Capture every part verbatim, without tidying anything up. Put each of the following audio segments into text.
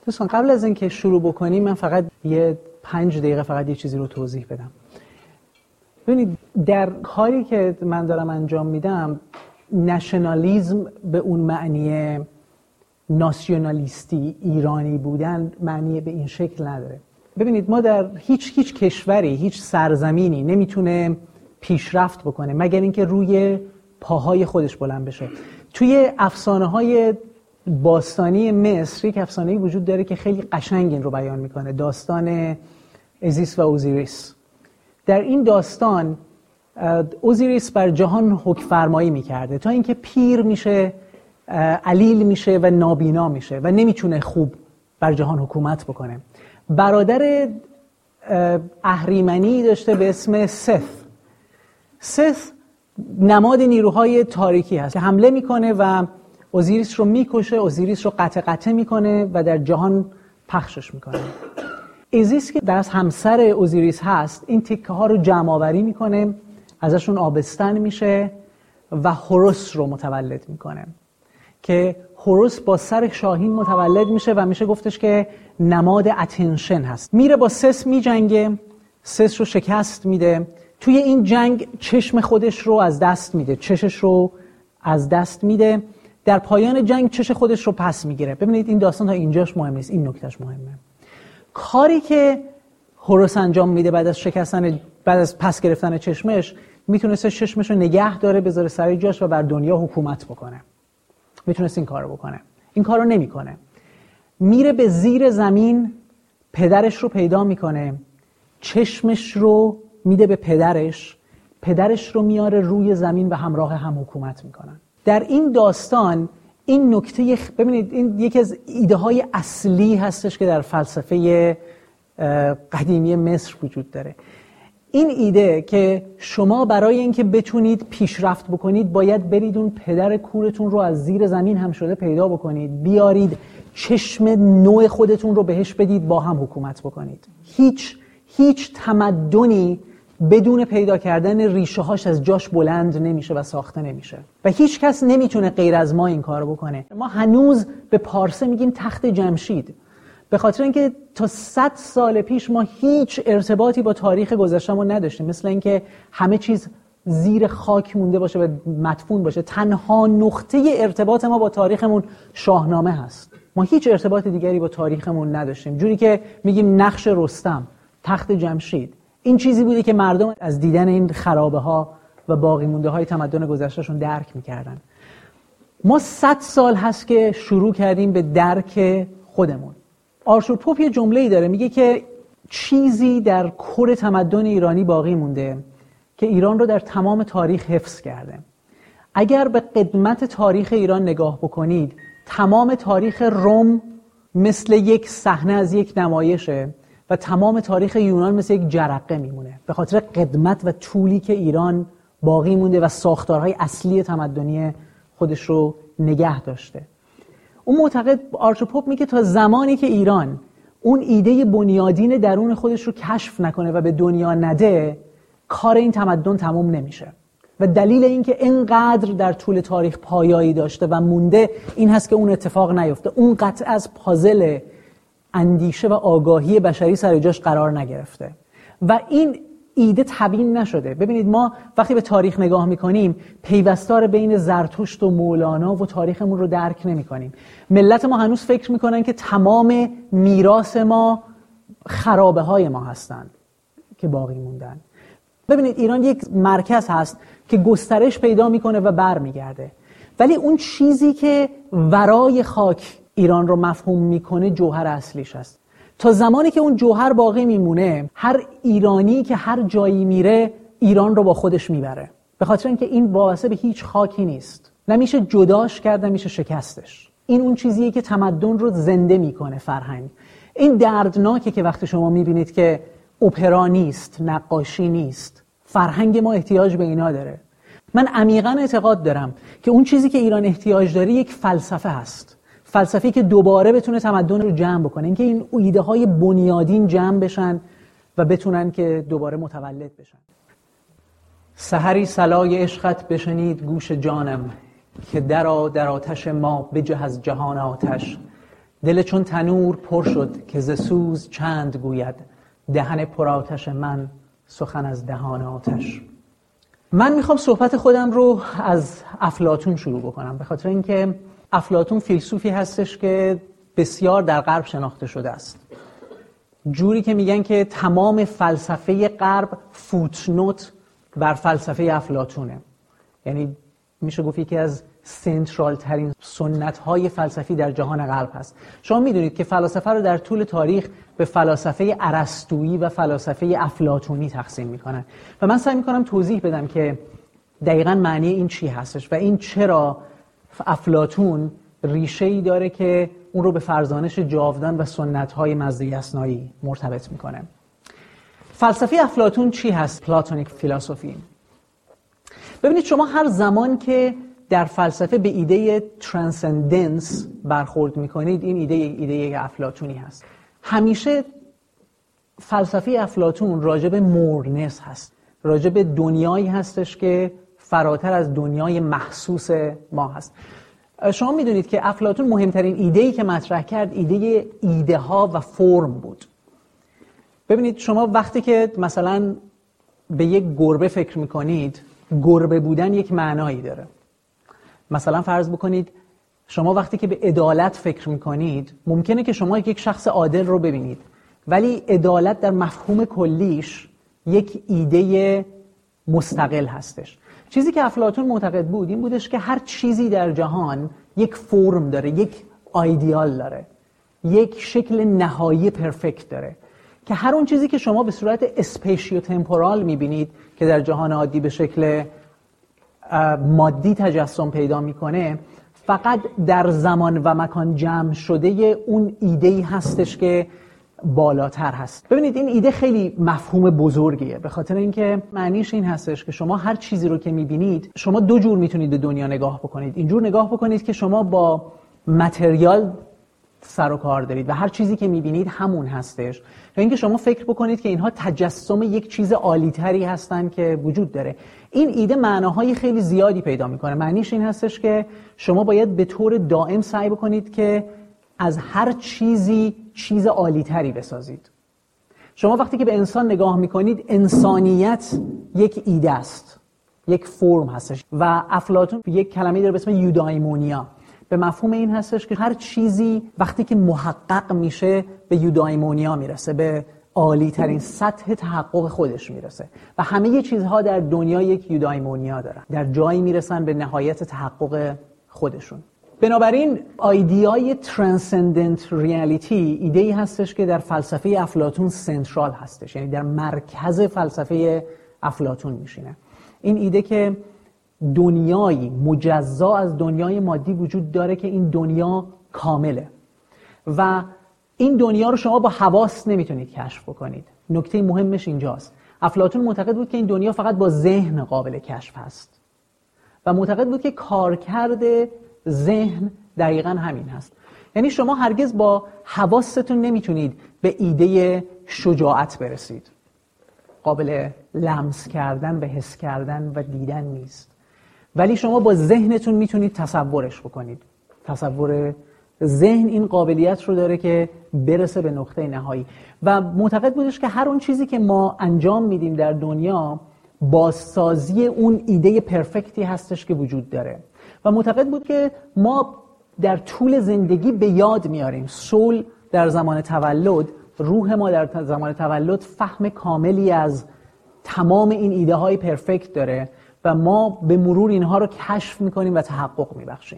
دوستان قبل از اینکه شروع بکنیم من فقط یه پنج دقیقه فقط یه چیزی رو توضیح بدم. ببینید در کاری که من دارم انجام میدم نشنالیزم به اون معنی ناسیونالیستی ایرانی بودن معنی به این شکل نداره. ببینید ما در هیچ هیچ کشوری، هیچ سرزمینی نمیتونه پیشرفت بکنه مگر اینکه روی پاهای خودش بلند بشه. توی افسانه‌های باستانی مصر یک افسانه‌ای وجود داره که خیلی قشنگ این رو بیان میکنه، داستان ازیس و اوزیریس. در این داستان اوزیریس بر جهان حکم فرمایی میکرده تا اینکه پیر میشه، علیل میشه و نابینا میشه و نمیتونه خوب بر جهان حکومت بکنه. برادر اهریمنی داشته به اسم ست. ست نماد نیروهای تاریکی هست که حمله میکنه و اوزیریس رو میکشه، اوزیریس رو قطع قطع میکنه و در جهان پخشش میکنه. ایزیس که در از همسر اوزیریس هست این تکه ها رو جمع آوری میکنه، ازشون آبستن میشه و هوروس رو متولد میکنه که هوروس با سر شاهین متولد میشه و میشه گفتش که نماد اتنشن هست. میره با سس میجنگه، سس رو شکست میده، توی این جنگ چشم خودش رو از دست میده، چشش رو از دست میده، در پایان جنگ چش خودش رو پس میگیره. ببینید این داستان تا اینجاش مهم نیست، این نکتهش مهمه. کاری که هوروس انجام میده بعد از شکستن، بعد از پس گرفتن چشمش، میتونسته چشمش رو نگه داره بذاره سر جاش و بر دنیا حکومت بکنه. میتونست این کارو بکنه. این کارو نمیکنه. میره به زیر زمین، پدرش رو پیدا میکنه، چشمش رو میده به پدرش، پدرش رو میاره روی زمین و همراه هم حکومت میکنن. در این داستان این نکته خ... ببینید این یکی از ایده های اصلی هستش که در فلسفه قدیمی مصر وجود داره. این ایده که شما برای اینکه بتونید پیشرفت بکنید باید برید اون پدر کورتون رو از زیر زمین هم شده پیدا بکنید، بیارید چشم نوع خودتون رو بهش بدید، با هم حکومت بکنید. هیچ هیچ تمدنی بدون پیدا کردن ریشه هاش از جاش بلند نمیشه و ساخته نمیشه و هیچ کس نمیتونه غیر از ما این کارو بکنه. ما هنوز به پارسه میگیم تخت جمشید به خاطر اینکه تا صد سال پیش ما هیچ ارتباطی با تاریخ گذشته‌مون نداشتیم، مثل اینکه همه چیز زیر خاک مونده باشه و مدفون باشه. تنها نقطه ارتباط ما با تاریخمون شاهنامه هست. ما هیچ ارتباط دیگری با تاریخمون نداشتیم، جوری که میگیم نقش رستم، تخت جمشید، این چیزی بوده که مردم از دیدن این خرابه ها و باقی مونده های تمدن گذشتهشون درک میکردن. ما صد سال هست که شروع کردیم به درک خودمون. آرثور پوپ یه جمله‌ای داره، میگه که چیزی در کور تمدن ایرانی باقی مونده که ایران رو در تمام تاریخ حفظ کرده. اگر به قدمت تاریخ ایران نگاه بکنید، تمام تاریخ روم مثل یک صحنه از یک نمایشه و تمام تاریخ یونان مثل یک جرقه میمونه به خاطر قدمت و طولی که ایران باقی مونده و ساختارهای اصلی تمدنی خودش رو نگه داشته. اون معتقد آرثور پوپ میگه تا زمانی که ایران اون ایده بنیادین درون خودش رو کشف نکنه و به دنیا نده، کار این تمدن تموم نمیشه. و دلیل اینکه اینقدر در طول تاریخ پایایی داشته و مونده این هست که اون اتفاق نیفته، اون قطعه از پازل اندیشه و آگاهی بشری سر جاش قرار نگرفته و این ایده تبیین نشده. ببینید ما وقتی به تاریخ نگاه میکنیم پیوستار بین زرتشت و مولانا و تاریخمون رو درک نمیکنیم. ملت ما هنوز فکر میکنن که تمام میراث ما خرابه های ما هستن که باقی موندن. ببینید ایران یک مرکز هست که گسترش پیدا میکنه و بر میگرده، ولی اون چیزی که ورای خاک ایران رو مفهوم میکنه جوهر اصلیش هست. تا زمانی که اون جوهر باقی میمونه، هر ایرانی که هر جایی میره ایران رو با خودش میبره، به خاطر اینکه این وابسته به هیچ خاکی نیست. نمیشه جداش کرد، نمیشه شکستش. این اون چیزیه که تمدن رو زنده میکنه. فرهنگ این دردناکه که وقتی شما میبینید که اپرا نیست، نقاشی نیست، فرهنگ ما احتیاج به اینا داره. من عمیقاً اعتقاد دارم که اون چیزی که ایران احتیاج داره یک فلسفه هست، فلسفه‌ای که دوباره بتونه تمدن رو جمع بکنه، اینکه این ایده های بنیادین جمع بشن و بتونن که دوباره متولد بشن. سحری صلای عشقت بشنید گوش جانم، که درا در آتش ما بجه از جهان آتش. دل چون تنور پر شد که ز سوز چند گوید، دهن پرآتش من سخن از دهان آتش. من میخوام صحبت خودم رو از افلاطون شروع بکنم، به خاطر اینکه افلاطون فیلسوفی هستش که بسیار در غرب شناخته شده است. جوری که میگن که تمام فلسفه غرب فوتنوت بر فلسفه افلاطونه. یعنی میشه گفت یکی از سنترال ترین سنت های فلسفی در جهان غرب هست. شما میدونید که فلاسفه رو در طول تاریخ به فلاسفه ارسطویی و فلاسفه افلاطونی تقسیم میکنن و من سعی میکنم توضیح بدم که دقیقاً معنی این چی هستش و این چرا افلاطون ریشه‌ای داره که اون رو به فرزانش جاودان و سنت‌های مزدی اثنایی مرتبط میکنه. فلسفه افلاطون چی هست؟ پلاتونیک فیلسوفی. ببینید شما هر زمان که در فلسفه به ایده ترانسندنس برخورد میکنید، این ایده ایده افلاطونی هست. همیشه فلسفه افلاطون راجع به مورنس هست، راجع به دنیایی هستش که فراتر از دنیای محسوس ما هست. شما میدونید که افلاطون مهمترین ایده‌ای که مطرح کرد ایده ایده ها و فرم بود. ببینید شما وقتی که مثلا به یک گربه فکر میکنید، گربه بودن یک معنایی داره. مثلا فرض بکنید شما وقتی که به عدالت فکر میکنید، ممکنه که شما یک شخص عادل رو ببینید، ولی عدالت در مفهوم کلیش یک ایده مستقل هستش. چیزی که افلاطون معتقد بود این بودش که هر چیزی در جهان یک فرم داره، یک ایدئال داره، یک شکل نهایی پرفکت داره که هر اون چیزی که شما به صورت اسپیشیو تمپورال میبینید که در جهان عادی به شکل مادی تجسم پیدا میکنه، فقط در زمان و مکان جمع شده اون ایده‌ای هستش که بالاتر هست. ببینید این ایده خیلی مفهوم بزرگیه، به خاطر اینکه معنیش این هستش که شما هر چیزی رو که میبینید، شما دو جور میتونید به دنیا نگاه بکنید. اینجور نگاه بکنید که شما با متریال سر و کار دارید و هر چیزی که میبینید همون هستش، یا اینکه شما فکر بکنید که اینها تجسم یک چیز عالی‌تری هستن که وجود داره. این ایده معناهای خیلی زیادی پیدا میکنه. معنیش این هستش که شما باید به طور دائم سعی بکنید که از هر چیزی چیز عالی‌تری بسازید. شما وقتی که به انسان نگاه میکنید، انسانیت یک ایده است، یک فرم هستش و افلاطون یک کلمه داره به اسم یودایمونیا، به مفهوم این هستش که هر چیزی وقتی که محقق میشه به یودایمونیا میرسه، به عالی ترین سطح تحقق خودش میرسه و همه چیزها در دنیا یک یودایمونیا دارن، در جایی میرسن به نهایت تحقق خودشون. بنابراین ایدئای ترانسندنت ریالیتی ایده‌ای هستش که در فلسفه افلاطون سنترال هستش، یعنی در مرکز فلسفه افلاطون میشینه. این ایده که دنیایی مجزا از دنیای مادی وجود داره که این دنیا کامله و این دنیا رو شما با حواس نمیتونید کشف بکنید. نکته مهمش اینجاست. افلاطون معتقد بود که این دنیا فقط با ذهن قابل کشف هست و معتقد بود که کارکرد ذهن دقیقاً همین هست. یعنی شما هرگز با حواستون نمیتونید به ایده شجاعت برسید. قابل لمس کردن و حس کردن و دیدن نیست، ولی شما با ذهنتون میتونید تصورش بکنید. تصور ذهن این قابلیت رو داره که برسه به نقطه نهایی و معتقد بودش که هر اون چیزی که ما انجام میدیم در دنیا بازسازی اون ایده پرفکتی هستش که وجود داره و معتقد بود که ما در طول زندگی به یاد میاریم. سول در زمان تولد، روح ما در زمان تولد فهم کاملی از تمام این ایده های پرفکت داره و ما به مرور اینها رو کشف میکنیم و تحقق میبخشیم.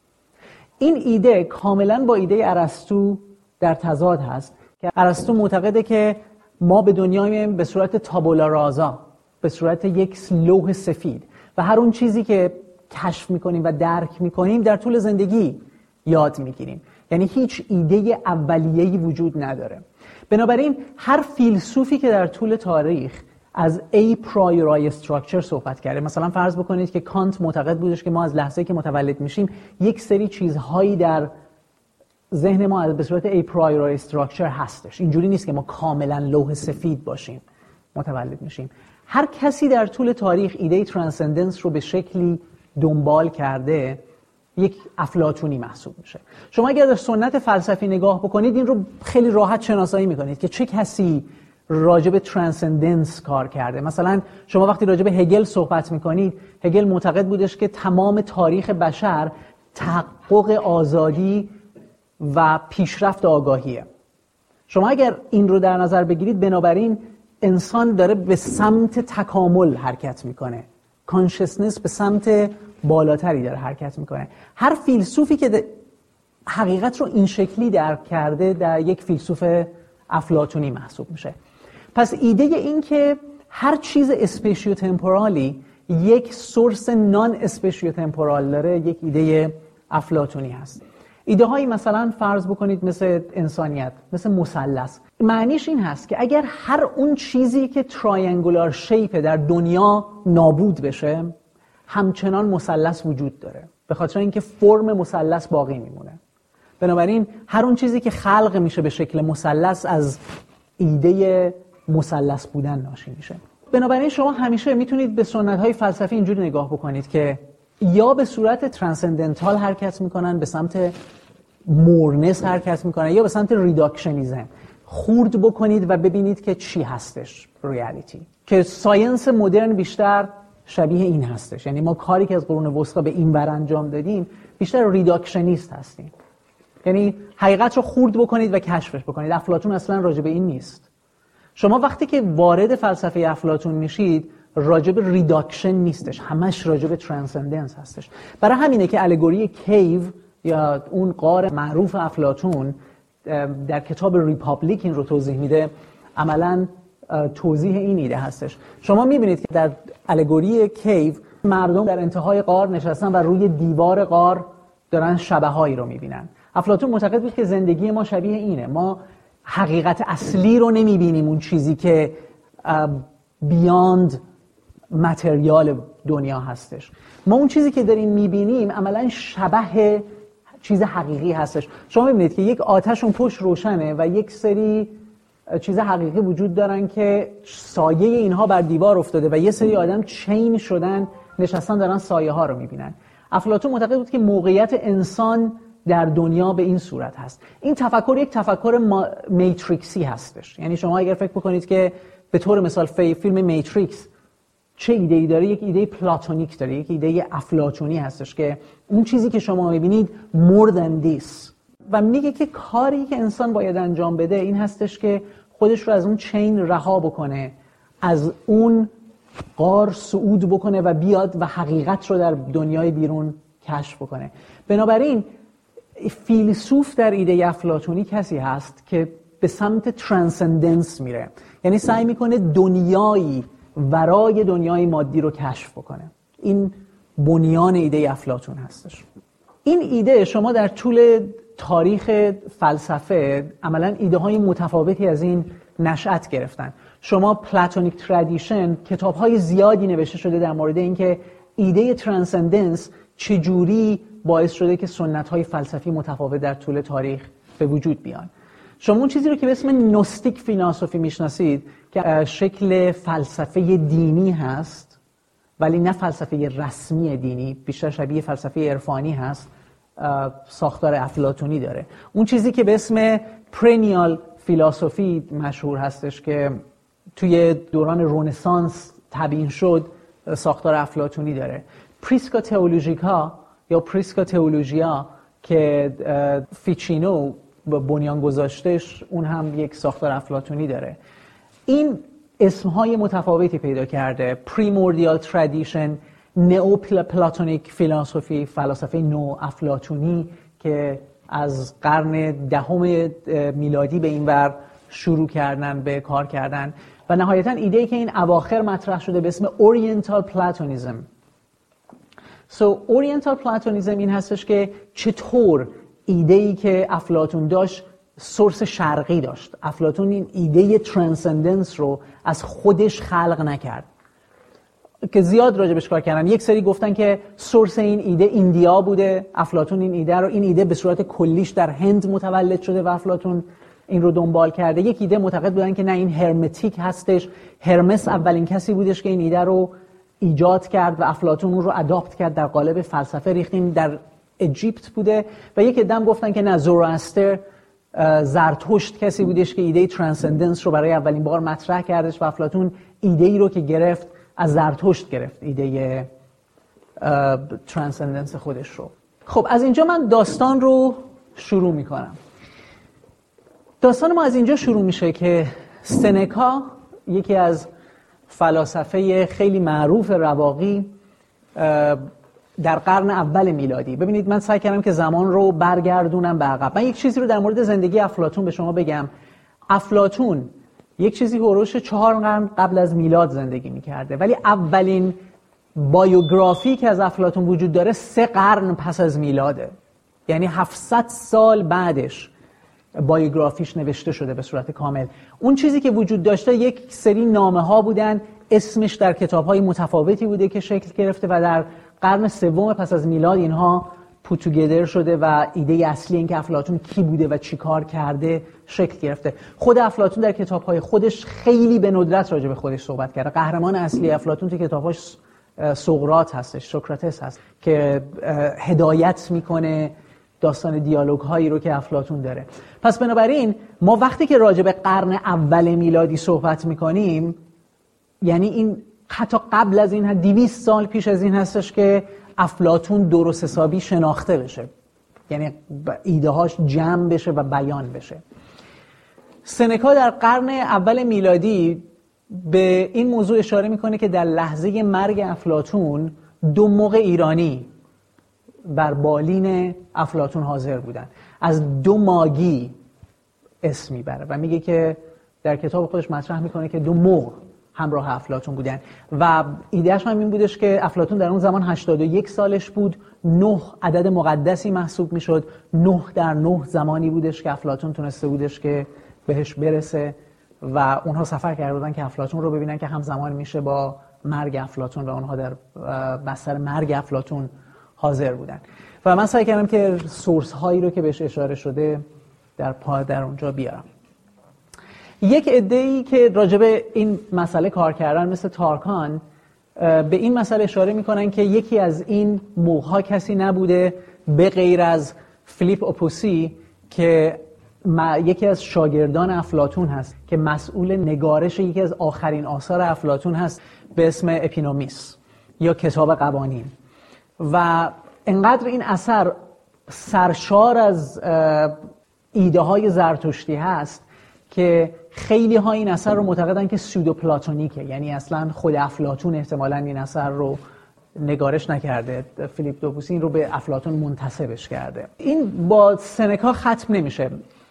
این ایده کاملا با ایده ارسطو در تضاد هست که ارسطو معتقده که ما به دنیا میایم به صورت تابولا رازا، به صورت یک لوح سفید و هر اون چیزی که کشف میکنیم و درک میکنیم در طول زندگی یاد میگیریم. یعنی هیچ ایده اولیه‌ای وجود نداره. بنابراین هر فیلسوفی که در طول تاریخ از ای پرایوری استراکچر صحبت کرده، مثلا فرض بکنید که کانت معتقد بودش که ما از لحظه‌ای که متولد میشیم یک سری چیزهایی در ذهن ما به صورت ای پرایوری استراکچر هستش. اینجوری نیست که ما کاملا لوح سفید باشیم متولد میشیم. هر کسی در طول تاریخ ایده ترانسندنس رو به شکلی دنبال کرده یک افلاطونی محسوب میشه. شما اگر در سنت فلسفی نگاه بکنید این رو خیلی راحت شناسایی میکنید که چه کسی راجع به ترانسندنس کار کرده. مثلا شما وقتی راجع به هگل صحبت میکنید، هگل معتقد بودش که تمام تاریخ بشر تحقق آزادی و پیشرفت آگاهیه. شما اگر این رو در نظر بگیرید، بنابراین انسان داره به سمت تکامل حرکت میکنه، کانشسنس به سمت بالاتری داره حرکت میکنه. هر فیلسوفی که حقیقت رو این شکلی درک کرده در یک فیلسوف افلاطونی محسوب میشه. پس ایده این که هر چیز اسپیشیو تمپورالی یک سورس نان اسپیشیو تمپورال داره یک ایده افلاطونی هست. ایده هایی مثلا فرض بکنید مثل انسانیت، مثل مثلث. معنیش این هست که اگر هر اون چیزی که تراینگولار شیپ در دنیا نابود بشه، همچنان مثلث وجود داره، به خاطر اینکه فرم مثلث باقی میمونه. بنابراین هر اون چیزی که خلق میشه به شکل مثلث از ایده مثلث بودن ناشی میشه. بنابراین شما همیشه میتونید به سنت‌های فلسفی اینجوری نگاه بکنید که یا به صورت ترانسندنتال حرکت میکنن، به سمت مورنس حرکت میکنن، یا به سمت ریداکشنیزم. خورد بکنید و ببینید که چی هستش ریالیتی. که ساینس مدرن بیشتر شبیه این هستش. یعنی ما کاری که از قرون وسطا به این ور انجام دادیم بیشتر ریداکشنیست هستیم. یعنی حقیقت رو خورد بکنید و کشفش بکنید. افلاطون اصلا راجع به این نیست. شما وقتی که وارد فلسفه افلاطون میشید راجع به ریداکشن نیستش، همش راجع به ترانسندنس هستش. برای همینه که الگوری کیو یا اون غار معروف افلاطون در کتاب ریپابلیک این رو توضیح میده. عملاً توضیح این ایده هستش. شما میبینید که در الگوری کیو مردم در انتهای غار نشستن و روی دیوار غار دارن شبحهایی رو میبینن. افلاطون معتقد بود که زندگی ما شبیه اینه. ما حقیقت اصلی رو نمیبینیم، اون چیزی که بیاند متریال دنیا هستش. ما اون چیزی که داریم میبینیم عملاً شبح چیز حقیقی هستش. شما میبینید که یک آتش اون پشت روشنه و یک سری چیز حقیقی وجود دارن که سایه اینها بر دیوار افتاده و یه سری آدم چین شدن نشستن دارن سایه ها رو میبینن. افلاطون معتقد بود که موقعیت انسان در دنیا به این صورت هست. این تفکر یک تفکر میتریکسی هستش. یعنی شما اگر فکر بکنید که به طور مثال فیلم میتریکس چه ایده‌ای داره، یک ایده پلاتونیک داره، یک ایده افلاطونی هستش که اون چیزی که شما میبینید more than this. و میگه که کاری که انسان باید انجام بده این هستش که خودش رو از اون چین رها بکنه، از اون غار صعود بکنه و بیاد و حقیقت رو در دنیای بیرون کشف بکنه. بنابراین فیلسوف در ایده افلاطونی کسی هست که به سمت ترانسندنس میره، یعنی سعی میکنه دنیایی ورای دنیای مادی رو کشف بکنه. این بنیان ایده افلاطون هستش. این ایده شما در طول تاریخ فلسفه عملاً ایده های متفاوتی از این نشأت گرفتن. شما پلاتونیک ترادیشن کتاب های زیادی نوشته شده در مورد اینکه ایده ترانسندنس چجوری باعث شده که سنت های فلسفی متفاوت در طول تاریخ به وجود بیان. شما اون چیزی رو که به اسم نوستیک فیلسوفی میشناسید که شکل فلسفه دینی هست ولی نه فلسفه رسمی دینی، بیشتر شبیه فلسفه عرفانی هست، ساختار افلاطونی داره. اون چیزی که به اسم پرنیال فیلسوفی مشهور هستش که توی دوران رنسانس تبیین شد، ساختار افلاطونی داره. پریسکا تئولوژیکا یا پریسکا تئولوژیا که فیچینو بنیان گذاشتش، اون هم یک ساختار افلاطونی داره. این اسمهای متفاوتی پیدا کرده. پریموردیال ترادیشن، نئو پلاتونیک فیلسوفی، فلسفه نو افلاطونی که از قرن دهم میلادی به این ور شروع کردن به کار کردن، و نهایتا ایده‌ای که این اواخر مطرح شده به اسم اورینتال پلاتونیسم. سو اورینتال پلاتونیسم این هستش که چطور ایده‌ای که افلاطون داشت سورس شرقی داشت. افلاطون این ایده ترانسندنس رو از خودش خلق نکرد که زیاد راجبش کار کردن. یک سری گفتن که سورس این ایده ایندیا بوده، افلاطون این ایده رو این ایده به صورت کلیش در هند متولد شده و افلاطون این رو دنبال کرده. یک ایده معتقد بودن که نه، این هرمتیک هستش، هرمس اولین کسی بودش که این ایده رو ایجاد کرد و افلاطون اون رو اداپت کرد در قالب فلسفه ریختیم در اجیپت بوده و یک عده‌ام گفتن که نه، زورآستر زرتشت کسی بودش که ایده ترانسندنس رو برای اولین بار مطرح کردش و افلاطون ایده ای رو که گرفت از زرتشت گرفت، ایده ترانسندنس خودش رو. خب از اینجا من داستان رو شروع میکنم. داستان ما از اینجا شروع میشه که سنکا، یکی از فلاسفه خیلی معروف رواقی در قرن اول میلادی، ببینید من سعی کردم که زمان رو برگردونم به عقب. من یک چیزی رو در مورد زندگی افلاطون به شما بگم. افلاطون یک چیزی هولوش چهار قرن قبل از میلاد زندگی میکرده، ولی اولین بایوگرافی که از افلاطون وجود داره سه قرن پس از میلاده، یعنی هفتصد سال بعدش بایوگرافیش نوشته شده به صورت کامل. اون چیزی که وجود داشته یک سری نامه ها بودن، اسمش در کتاب های متفاوتی بوده که شکل گرفته و در قرن سوم پس از میلاد اینها پوت توگیدر شده و ایده اصلی این که افلاطون کی بوده و چی کار کرده شکل گرفته. خود افلاطون در کتاب‌های خودش خیلی به ندرت راجع به خودش صحبت کرده. قهرمان اصلی افلاطون تو کتاباش سقراط هستش، سوکراتس هست که هدایت میکنه داستان دیالوگ هایی رو که افلاطون داره. پس بنابراین ما وقتی که راجع به قرن اول میلادی صحبت میکنیم، یعنی این حتی قبل از این دویست سال پیش از این هستش که افلاطون درست حسابی شناخته بشه، یعنی ایده هاش جمع بشه و بیان بشه. سنکا در قرن اول میلادی به این موضوع اشاره میکنه که در لحظه مرگ افلاطون دو مغ ایرانی بر بالین افلاطون حاضر بودن. از دو ماگی اسم میبره و میگه که در کتاب خودش مطرح میکنه که دو مغ همراه افلاطون بودن و ایدهش هم این بودش که افلاطون در اون زمان هشتاد و یک سالش بود. نه عدد مقدسی محسوب میشد. نه در نه زمانی بودش که افلاطون تونسته بودش که بهش برسه و اونها سفر کرده بودن که افلاطون رو ببینن که همزمان میشه با مرگ افلاطون و اونها در بستر مرگ افلاطون حاضر بودن. و من سعی کردم که سورس هایی رو که بهش اشاره شده در پا در اونجا بیارم. یک عده‌ای که راجع به این مسئله کار کردن مثل تارکان به این مسئله اشاره میکنن که یکی از این موها کسی نبوده به غیر از فیلیپ اوپوسی که یکی از شاگردان افلاطون هست که مسئول نگارش یکی از آخرین آثار افلاطون هست به اسم اپینومیس یا کتاب قوانین. و انقدر این اثر سرشار از ایده های زرتشتی هست که خیلی ها این اثر رو معتقدن که سودو پلاتونیکه، یعنی اصلا خود افلاطون احتمالاً این اثر رو نگارش نکرده، فیلیپ اوپوسی این رو به افلاطون منتسبش کرده. این با سنکا ختم نمیشه.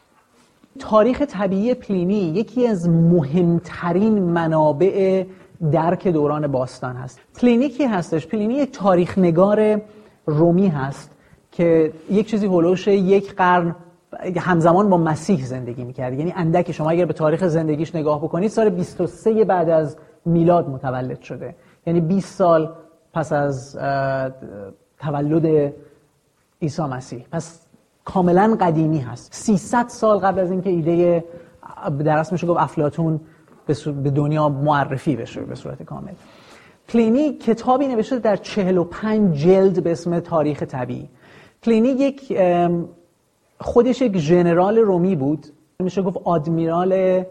تاریخ طبیعی پلینی یکی از مهمترین منابع درک دوران باستان هست. پلینی کی هستش؟ پلینی یک تاریخ نگار رومی هست که یک چیزی هولوش یک قرن همزمان با مسیح زندگی میکرد. یعنی اندک شما اگر به تاریخ زندگیش نگاه بکنید سال بیست و سه بعد از میلاد متولد شده، یعنی بیست سال پس از تولد عیسی مسیح. پس کاملا قدیمی هست. سیصد سال قبل از اینکه ایده در اصل میشه گفت افلاطون به دنیا معرفی بشه به صورت کامل. پلینی کتابی نوشته در چهل و پنج جلد به اسم تاریخ طبیعی. پلینی یک خودش یک ژنرال رومی بود، میشه گفت آدمیرال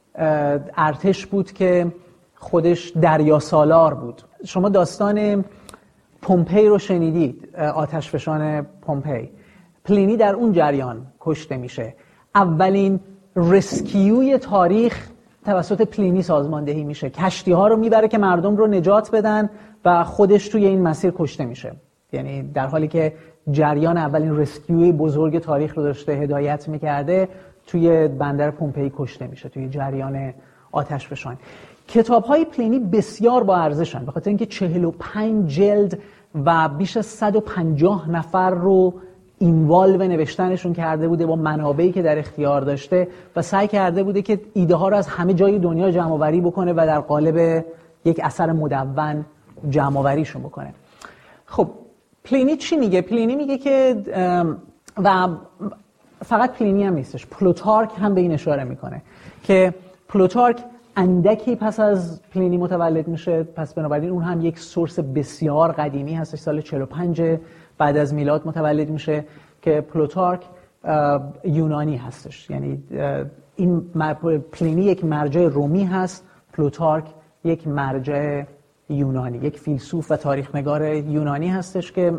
ارتش بود که خودش دریا سالار بود. شما داستان پومپی رو شنیدید، آتشفشان پومپی. پلینی در اون جریان کشته میشه. اولین رسکیوی تاریخ توسط پلینی سازماندهی میشه. کشتی ها رو میبره که مردم رو نجات بدن و خودش توی این مسیر کشته میشه. یعنی در حالی که جریان اولین رسکیوی بزرگ تاریخ رو داشته هدایت میکرده، توی بندر پومپئی کشته میشه توی جریان آتشفشان. کتاب‌های پلینی بسیار با ارزشن به خاطر اینکه چهل و پنج جلد و بیش از صد و پنجاه نفر رو اینوالو نوشتنشون کرده بوده با منابعی که در اختیار داشته و سعی کرده بوده که ایده ها رو از همه جای دنیا جمع آوری بکنه و در قالب یک اثر مدون جمع آوریشون بکنه. خب پلینی چی میگه؟ پلینی میگه که و فقط پلینی هم نیستش، پلوتارک هم به این اشاره میکنه که پلوتارک اندکی پس از پلینی متولد میشه، پس بنابراین اون هم یک سورس بسیار قدیمی هستش، سال چهل و پنج بعد بعد از میلاد متولد میشه که پلوتارک یونانی هستش. یعنی این پلینی یک مرجع رومی هست، پلوتارک یک مرجع یونانی، یک فیلسوف و تاریخ‌نگار یونانی هستش که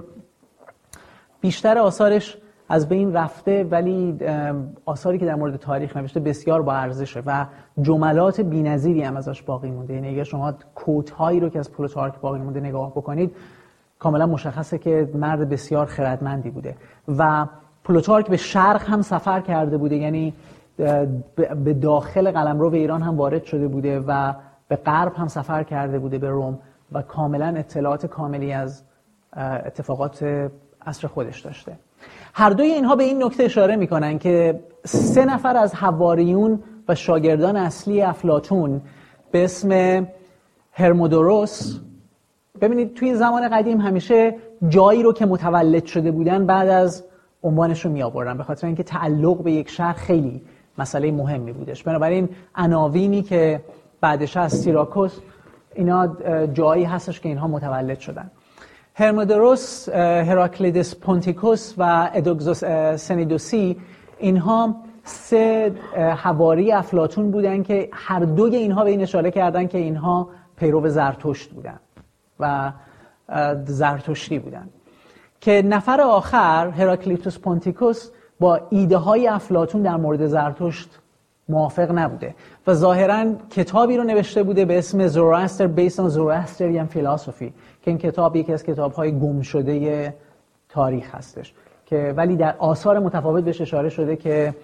بیشتر آثارش از بین رفته، ولی آثاری که در مورد تاریخ نوشته بسیار با ارزشه و جملات بی‌نظیری هم ازش باقی مونده. یعنی اگه شما کوت‌هایی رو که از پلوتارک باقی مونده نگاه بکنید، کاملا مشخصه که مرد بسیار خردمندی بوده. و پلوتارک به شرق هم سفر کرده بوده، یعنی به داخل قلمرو ایران هم وارد شده بوده و به غرب هم سفر کرده بوده، به روم، و کاملا اطلاعات کاملی از اتفاقات عصر خودش داشته. هر دوی اینها به این نکته اشاره میکنن که سه نفر از حواریون و شاگردان اصلی افلاطون به اسم هرمودوروس، ببینید توی زمان قدیم همیشه جایی رو که متولد شده بودن بعد از عنوانش رو می آوردن، به خاطر اینکه تعلق به یک شهر خیلی مسئله مهمی بودش. بنابراین عناوینی که بعدش از سیراکوس، اینا جایی هستش که اینها متولد شدن. هرمودوروس، هراکلیدس پونتیکوس و ادوگزوس سنیدوسی، اینها سه حواری افلاطون بودن که هر دوی اینها به این اشاره کردن که اینها پیرو زرتشت بودن و زرتشتی بودن. که نفر آخر، هراکلیتوس پونتیکوس، با ایده های افلاطون در مورد زرتشت موافق نبوده و ظاهراً کتابی رو نوشته بوده به اسم زوراستر Based on Zoroastrian Philosophy که این کتاب یکی از کتاب‌های گم شده تاریخ هستش، که ولی در آثار متفاوت بهش اشاره شده که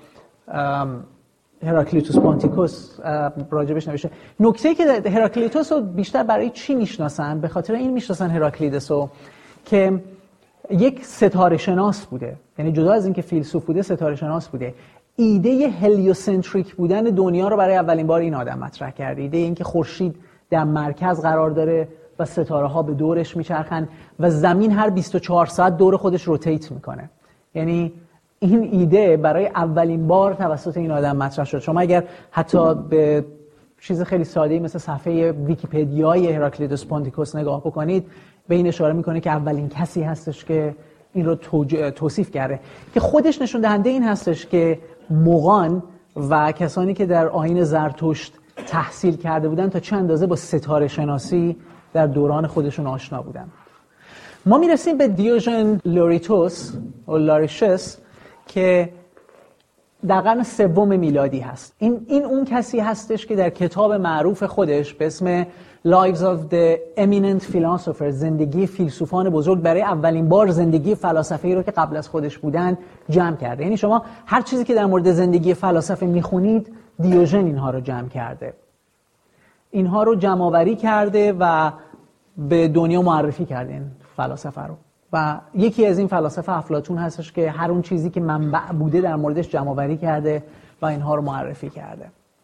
هراکلیتوس پونتیکوس راجبش نوشته. نکته‌ای که هراکلیتوس رو بیشتر برای چی میشناسن؟ به خاطر این میشناسن هراکلیدس رو که یک ستاره شناس بوده، یعنی جدا از اینکه فیلسوف بوده ستاره شناس بوده. ایده هلیوسنتریک بودن دنیا رو برای اولین بار این آدم مطرح کرده. ایده اینکه خورشید در مرکز قرار داره و ستاره ها به دورش میچرخن و زمین هر بیست و چهار ساعت دور خودش روتیت میکنه. یعنی این ایده برای اولین بار توسط این آدم مطرح شد. شما اگر حتی به چیز خیلی ساده‌ای مثل صفحه ویکی‌پدیای هراکلیتوس پونتیکوس نگاه بکنید، به این اشاره میکنه که اولین کسی هستش که این رو توصیف کرده، که خودش نشون دهنده این هستش که مغان و کسانی که در آیین زرتشت تحصیل کرده بودن تا چه اندازه با ستاره شناسی در دوران خودشون آشنا بودن. ما میرسیم به دیوژن لوریتوس و لاریشس که در قرن سوم میلادی هست. این این اون کسی هستش که در کتاب معروف خودش به اسم Lives of the Eminent Philosophers، زندگی فیلسوفان بزرگ، برای اولین بار زندگی فلاسفه‌ای رو که قبل از خودش بودن جمع کرده. یعنی شما هر چیزی که در مورد زندگی فلاسفه میخونید، دیوژن اینها رو جمع کرده، اینها رو جمع آوری کرده و به دنیا معرفی کرده این فلاسفه رو. و یکی از این فلاسفه افلاطون هستش که هر اون چیزی که منبع بوده در موردش جمع آوری کرده و اینها رو معرفی کرده.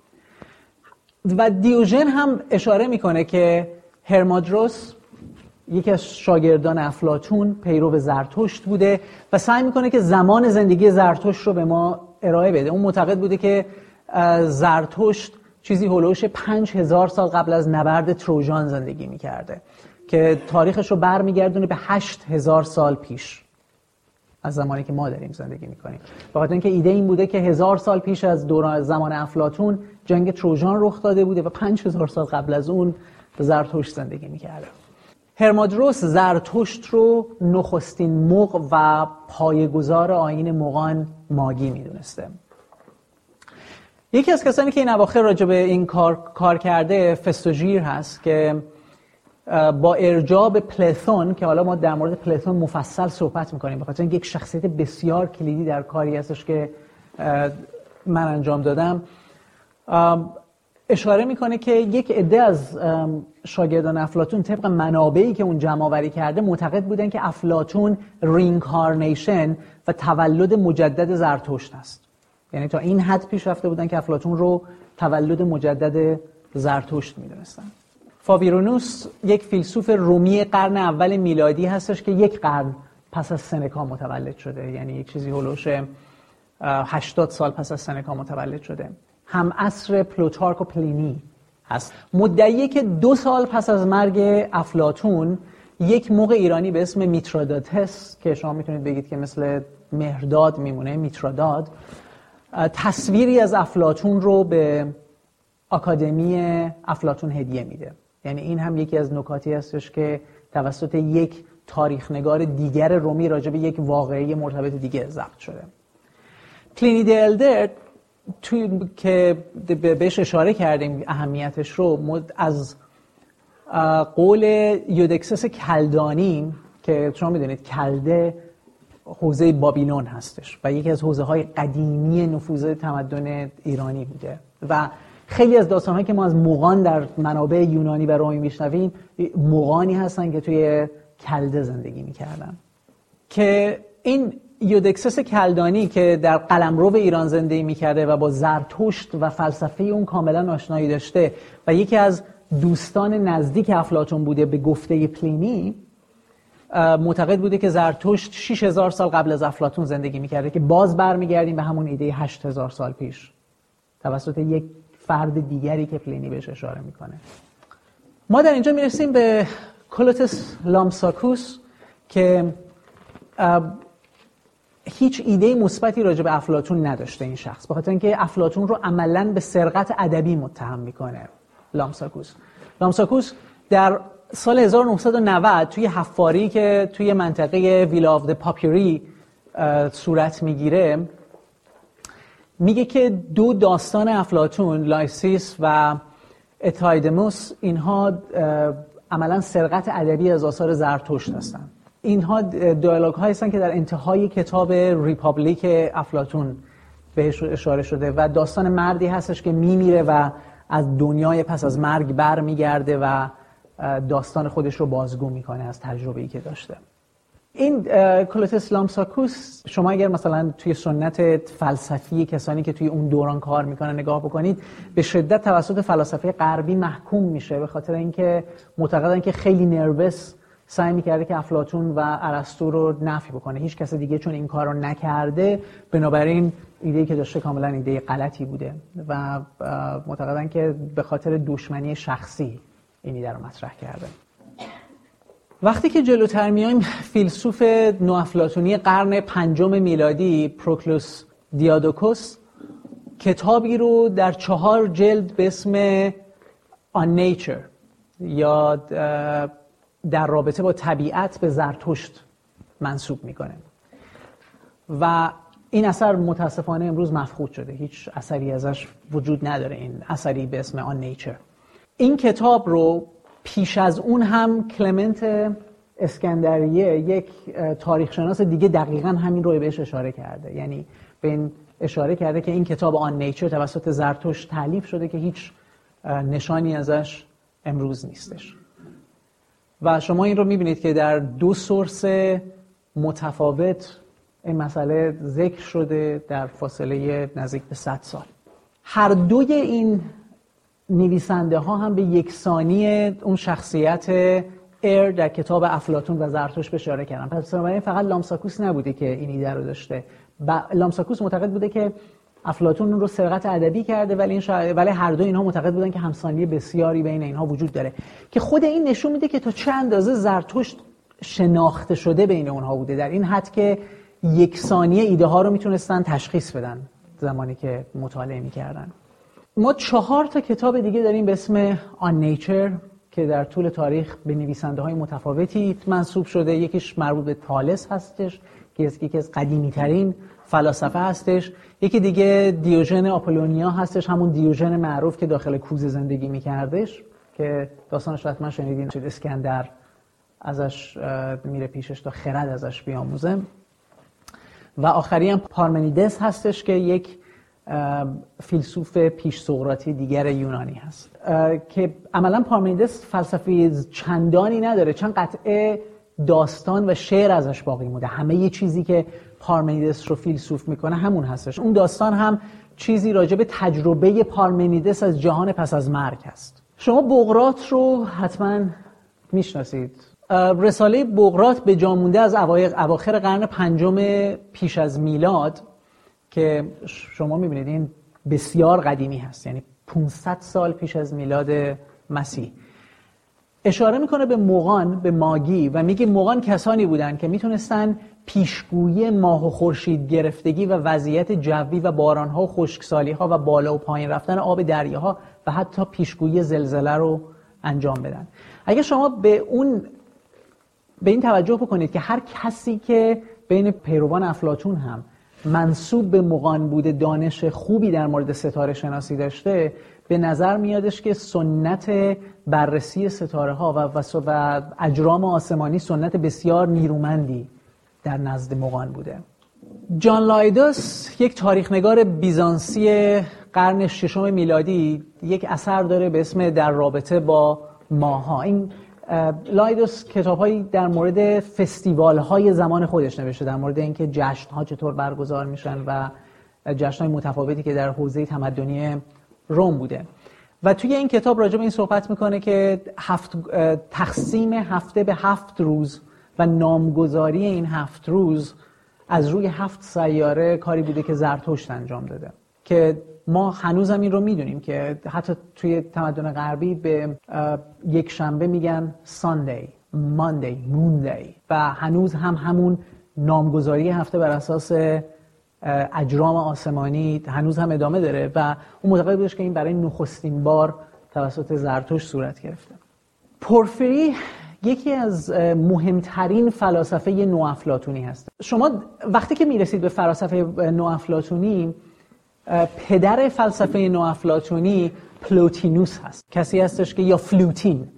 و دیوژن هم اشاره میکنه که هرمودوروس یکی از شاگردان افلاطون پیرو زرتشت بوده و سعی میکنه که زمان زندگی زرتشت رو به ما ارائه بده. اون معتقد بوده که زرتشت چیزی هولوش پنج هزار سال قبل از نبرد تروژان زندگی میکرده که تاریخش رو برمیگردونه به هشت هزار سال پیش از زمانی که ما داریم زندگی میکنیم. به خاطر اینکه ایده این بوده که هزار سال پیش از دوران زمان افلاطون جنگ تروژان رخ داده بوده و پنج هزار سال قبل از اون زرتشت زندگی میکرده. هرمودوروس زرتشت رو نخستین مغ و پایه‌گذار آیین مغان ماگی میدونسته. یکی از کسانی که این اواخر راجع به این کار کار کرده فستوژیر هست که با ارجاع به پلاتون، که حالا ما در مورد پلاتون مفصل صحبت میکنیم، بخاطر اینکه یک شخصیت بسیار کلیدی در کاری هستش که من انجام دادم، اشاره میکنه که یک عده از شاگردان افلاطون طبق منابعی که اون جمع آوری کرده معتقد بودن که افلاطون رینکارنیشن و تولد مجدد زرتشت است. یعنی تا این حد پیش رفته بودن که افلاطون رو تولد مجدد زرتشت میدونستن. فاویرونوس یک فیلسوف رومی قرن اول میلادی هستش که یک قرن پس از سنکا متولد شده، یعنی یک چیزی هولوش هشتاد سال پس از سنکا متولد شده. هم عصر پلوتارک و پلینی هست. مدعیه که دو سال پس از مرگ افلاطون یک موقع ایرانی به اسم میتراداتس که شما میتونید بگید که مثل مهرداد میمونه، میتراداد، تصویری از افلاطون رو به آکادمی افلاطون هدیه میده. یعنی این هم یکی از نکاتی هستش که توسط یک تاریخ‌نگار دیگر رومی راجع به یک واقعه مرتبط دیگه ضبط شده. پلینی دی الدر توی که بهش اشاره کردیم اهمیتش رو، از قول یودکسس کلدانی که شما میدونید کلده حوزه بابیلون هستش و یکی از حوزه‌های قدیمی نفوذ تمدن ایرانی بوده و خیلی از داستان‌هایی که ما از مغان در منابع یونانی و رومی میشنویم مغانی هستن که توی کلده زندگی میکردن. که این یودکسس کلدانی که در قلمرو ایران زندگی میکرده و با زرتشت و فلسفه اون کاملا آشنایی داشته و یکی از دوستان نزدیک افلاطون بوده به گفته پلینی، معتقد بوده که زرتشت شش هزار سال قبل از افلاطون زندگی میکرده، که باز برمیگردیم به همون ایده هشت هزار سال پیش توسط یک فرد دیگری که پلینی بهش اشاره میکنه. ما در اینجا میرسیم به کلوتس لامساکوس که هیچ ایده مثبتی راجع به افلاطون نداشته این شخص، به خاطر اینکه افلاطون رو عملاً به سرقت ادبی متهم میکنه. لامساکوس لامساکوس در سال هزار و نهصد و نود توی حفاری که توی منطقه ویلا آف د پاپیری صورت میگیره میگه که دو داستان افلاطون، لایسیس و اتایدموس، اینها عملاً سرقت ادبی از آثار زرتشت هستن. اینها دیالوگ هایی هستن که در انتهای کتاب ریپابلیک افلاطون بهش اشاره شده و داستان مردی هستش که میمیره و از دنیای پس از مرگ بر میگرده و داستان خودش رو بازگو میکنه از تجربه‌ای که داشته. این کلوتس لامساکوس، شما اگر مثلا توی سنت فلسفی کسانی که توی اون دوران کار میکنن نگاه بکنید، به شدت توسط فلاسفه غربی محکوم میشه، به خاطر اینکه معتقدن که خیلی نروس سعی میکرده که افلاطون و ارسطو رو نفی بکنه. هیچ کس دیگه چون این کار رو نکرده، بنابراین ایده‌ای که داشته کاملا ایده غلطی بوده و معتقدن که به خاطر دشمنی شخصی این ایده رو مطرح کرده. وقتی که جلوتر میایم، فیلسوف نوافلاطونی قرن پنجم میلادی پروکلوس دیادوکوس کتابی رو در چهار جلد به اسم On Nature یا در رابطه با طبیعت به زرتشت منسوب میکنه و این اثر متاسفانه امروز مفقود شده، هیچ اثری ازش وجود نداره، این اثری به اسم آن نیچر. این کتاب رو پیش از اون هم کلمنت اسکندریه، یک تاریخ شناس دیگه، دقیقاً همین رو بهش اشاره کرده. یعنی به این اشاره کرده که این کتاب آن نیچر توسط زرتشت تالیف شده که هیچ نشانی ازش امروز نیستش. و شما این رو میبینید که در دو سورس متفاوت این مسئله ذکر شده در فاصله نزدیک به صد سال. هر دوی این نویسنده ها هم به یکسانی اون شخصیت ایر در کتاب افلاطون و زرتشت اشاره کردن. پس بنابراین فقط لامساکوس نبوده که این ایده رو داشته. لامساکوس معتقد بوده که افلاطون اون رو سرقت ادبی کرده، ولی این شا... ولی هر دو اینها معتقد بودن که همسانی بسیاری بین اینها وجود داره، که خود این نشون میده که تا چه اندازه زرتشت شناخته شده بین اونها بوده، در این حد که یکسانی ایده ها رو میتونستن تشخیص بدن زمانی که مطالعه میکردن. ما چهار تا کتاب دیگه داریم به اسم آن نیچر که در طول تاریخ به نویسنده های متفاوتی منسوب شده. یکیش مربوط به تالس هستش که یکی از قدیمی ترین فلاسفه هستش. یکی دیگه دیوژن آپولونیا هستش، همون دیوژن معروف که داخل کوزه زندگی میکردش که داستانش حتما شنیدین، اسکندر ازش میره پیشش تا خرد ازش بیاموزه. و آخری هم پارمنیدس هستش که یک فیلسوف پیش سقراطی دیگر یونانی هست که عملا پارمنیدس فلسفی چندانی نداره، چند قطعه داستان و شعر ازش باقی مونده. همه یه چیزی که پارمنیدس رو فیلسوف میکنه همون هستش. اون داستان هم چیزی راجع به تجربه پارمنیدس از جهان پس از مرگ هست. شما بقراط رو حتما میشناسید. رساله بقراط به جا مونده از اواخر قرن پنجم پیش از میلاد که شما میبینید این بسیار قدیمی هست، یعنی پانصد سال پیش از میلاد مسیح. اشاره میکنه به مغان، به ماگی و میگه مغان کسانی بودن که میتونستن پیشگویی ماه و خورشید گرفتگی و وضعیت جوی و بارانها و خشکسالیها و بالا و پایین رفتن آب دریاها و حتی پیشگویی زلزله رو انجام بدن. اگه شما به اون به این توجه بکنید که هر کسی که بین پیروان افلاطون هم منسوب به مغان بوده دانش خوبی در مورد ستاره شناسی داشته، به نظر میادش که سنت بررسی ستاره ها و, و اجرام آسمانی سنت بسیار نیرومندی در نزد مغان بوده. جان لایدوس یک تاریخنگار بیزانسی قرن ششم میلادی یک اثر داره به اسم در رابطه با ماه‌ها. این لایدوس کتاب‌هایی در مورد فستیوال‌های زمان خودش نوشته، در مورد اینکه جشن‌ها چطور برگزار میشن و جشن‌های متفاوتی که در حوزه تمدنی روم بوده. و توی این کتاب راجع به این صحبت میکنه که هفت تقسیم هفته به هفت روز و نامگذاری این هفت روز از روی هفت سیاره کاری بوده که زرتشت انجام داده، که ما هنوز هم این رو میدونیم که حتی توی تمدن غربی به یک شنبه میگن Sunday, Monday, Moonday و هنوز هم همون نامگذاری هفته بر اساس اجرام آسمانی هنوز هم ادامه داره و اون معتقد بودش که این برای نخستین بار توسط زرتشت صورت گرفته. پورفیری یکی از مهمترین فلاسفه نوافلاطونی هست. شما وقتی که میرسید به فلسفه نوافلاطونی، پدر فلسفه نوافلاطونی پلوتینوس هست، کسی هستش که یا فلوتین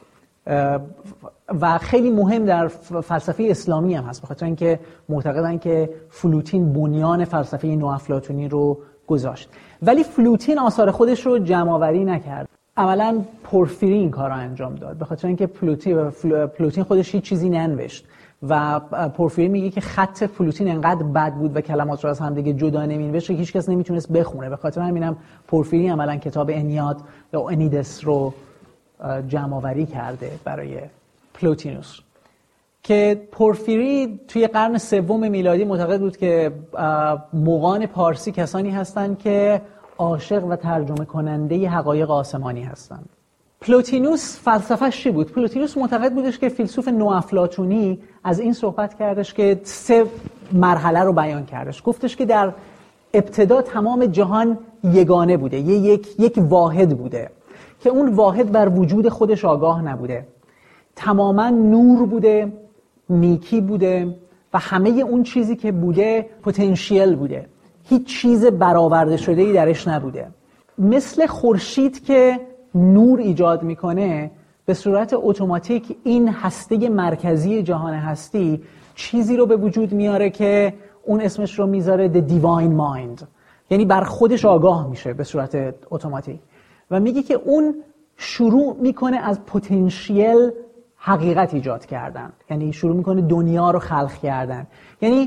و خیلی مهم در فلسفه اسلامی هم هست، بخاطر اینکه معتقدن که فلوتین بنیان فلسفه نوافلاطونی رو گذاشت. ولی فلوتین آثار خودش رو جمع‌آوری نکرد، عملاً پورفیری این کار رو انجام داد، بخاطر اینکه پلوتین پلوتین خودش هیچ چیزی ننوشت و پورفیری میگه که خط پلوتین انقدر بد بود و کلمات رو از هم دیگه جدا نمی‌نوشت که هیچ کس نمیتونست بخونه. به خاطر همینم پورفیری عملاً کتاب انیاد یا انیدس رو جمع‌آوری کرده برای پلوتینوس. که پورفیری توی قرن سوم میلادی معتقد بود که مغان پارسی کسانی هستند که عاشق و ترجمه کننده حقایق آسمانی هستند. پلوتینوس فلسفه‌اش چی بود؟ پلوتینوس معتقد بودش که فیلسوف نوافلاطونی از این صحبت کردش که سه مرحله رو بیان کردش. گفتش که در ابتدا تمام جهان یگانه بوده، یک یک واحد بوده که اون واحد بر وجود خودش آگاه نبوده، تماما نور بوده، نیکی بوده و همه اون چیزی که بوده پتانسیل بوده، هیچ چیز برآورده شده‌ای درش نبوده. مثل خورشید که نور ایجاد میکنه، به صورت اتوماتیک این هسته مرکزی جهان هستی چیزی رو به وجود میاره که اون اسمش رو میذاره The Divine Mind، یعنی بر خودش آگاه میشه به صورت اتوماتیک و میگه که اون شروع میکنه از پتانسیل حقیقت ایجاد کردن، یعنی شروع میکنه دنیا رو خلق کردن. یعنی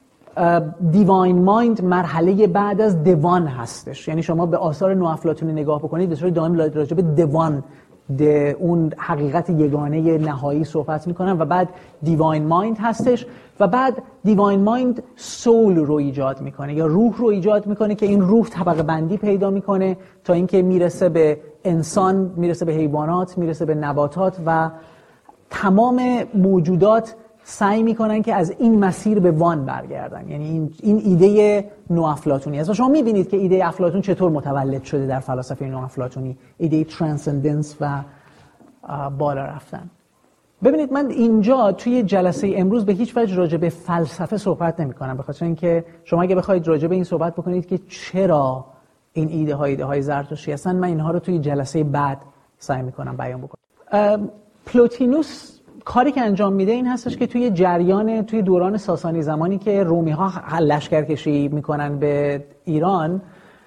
دیواین مایند مرحله بعد از دوان هستش. یعنی شما به آثار نوافلاطونی نگاه بکنید، به صورت دائم راجع به دوان، ده اون حقیقت یگانه نهایی صحبت میکنن و بعد دیواین مایند هستش و بعد دیواین مایند سول رو ایجاد میکنه یا روح رو ایجاد میکنه که این روح طبقه بندی پیدا میکنه تا اینکه میرسه به انسان، میرسه به حیوانات، میرسه به نباتات و تمام موجودات سعی میکنن که از این مسیر به وان برگردن. یعنی این این ایده نوافلاطونی است و شما میبینید که ایده افلاطون چطور متولد شده در فلسفه نوافلاطونی، ایده ترانسندنس و بالا رفتن. ببینید من اینجا توی جلسه امروز به هیچ وجه راجع به فلسفه صحبت نمی‌کنم، به خاطر اینکه شما اگه بخواید راجع به این صحبت بکنید که چرا این ایده ها ایده های زرتشتی هستن، من اینها رو توی جلسه بعد سعی می‌کنم بیان بکنم. پلوتینوس کاری که انجام میده این هستش که توی جریان توی دوران ساسانی، زمانی که رومی ها لشکرکشی میکنن به ایران،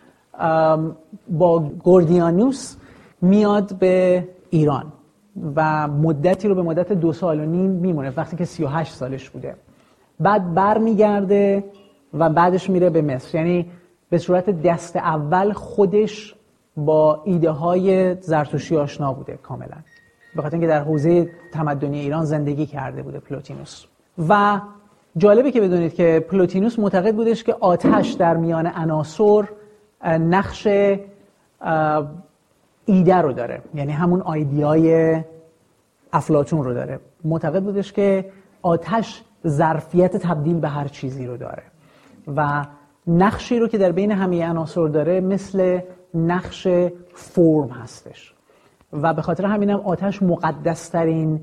با گوردیانوس میاد به ایران و مدتی رو به مدت دو سال و نیم میمونه، وقتی که سی و هشت سالش بوده. بعد بر میگرده و بعدش میره به مصر. یعنی به صورت دست اول خودش با ایده های زرتشتی آشنا بوده کاملا، به خاطر اینکه در حوزه تمدنی ایران زندگی کرده بوده پلوتینوس. و جالبه که بدونید که پلوتینوس معتقد بودش که آتش در میان عناصر نقش ایده رو داره، یعنی همون ایدیای افلاطون رو داره. معتقد بودش که آتش ظرفیت تبدیل به هر چیزی رو داره و نقشی رو که در بین همه عناصر داره مثل نقش فرم هستش و به خاطر همینم آتش مقدسترین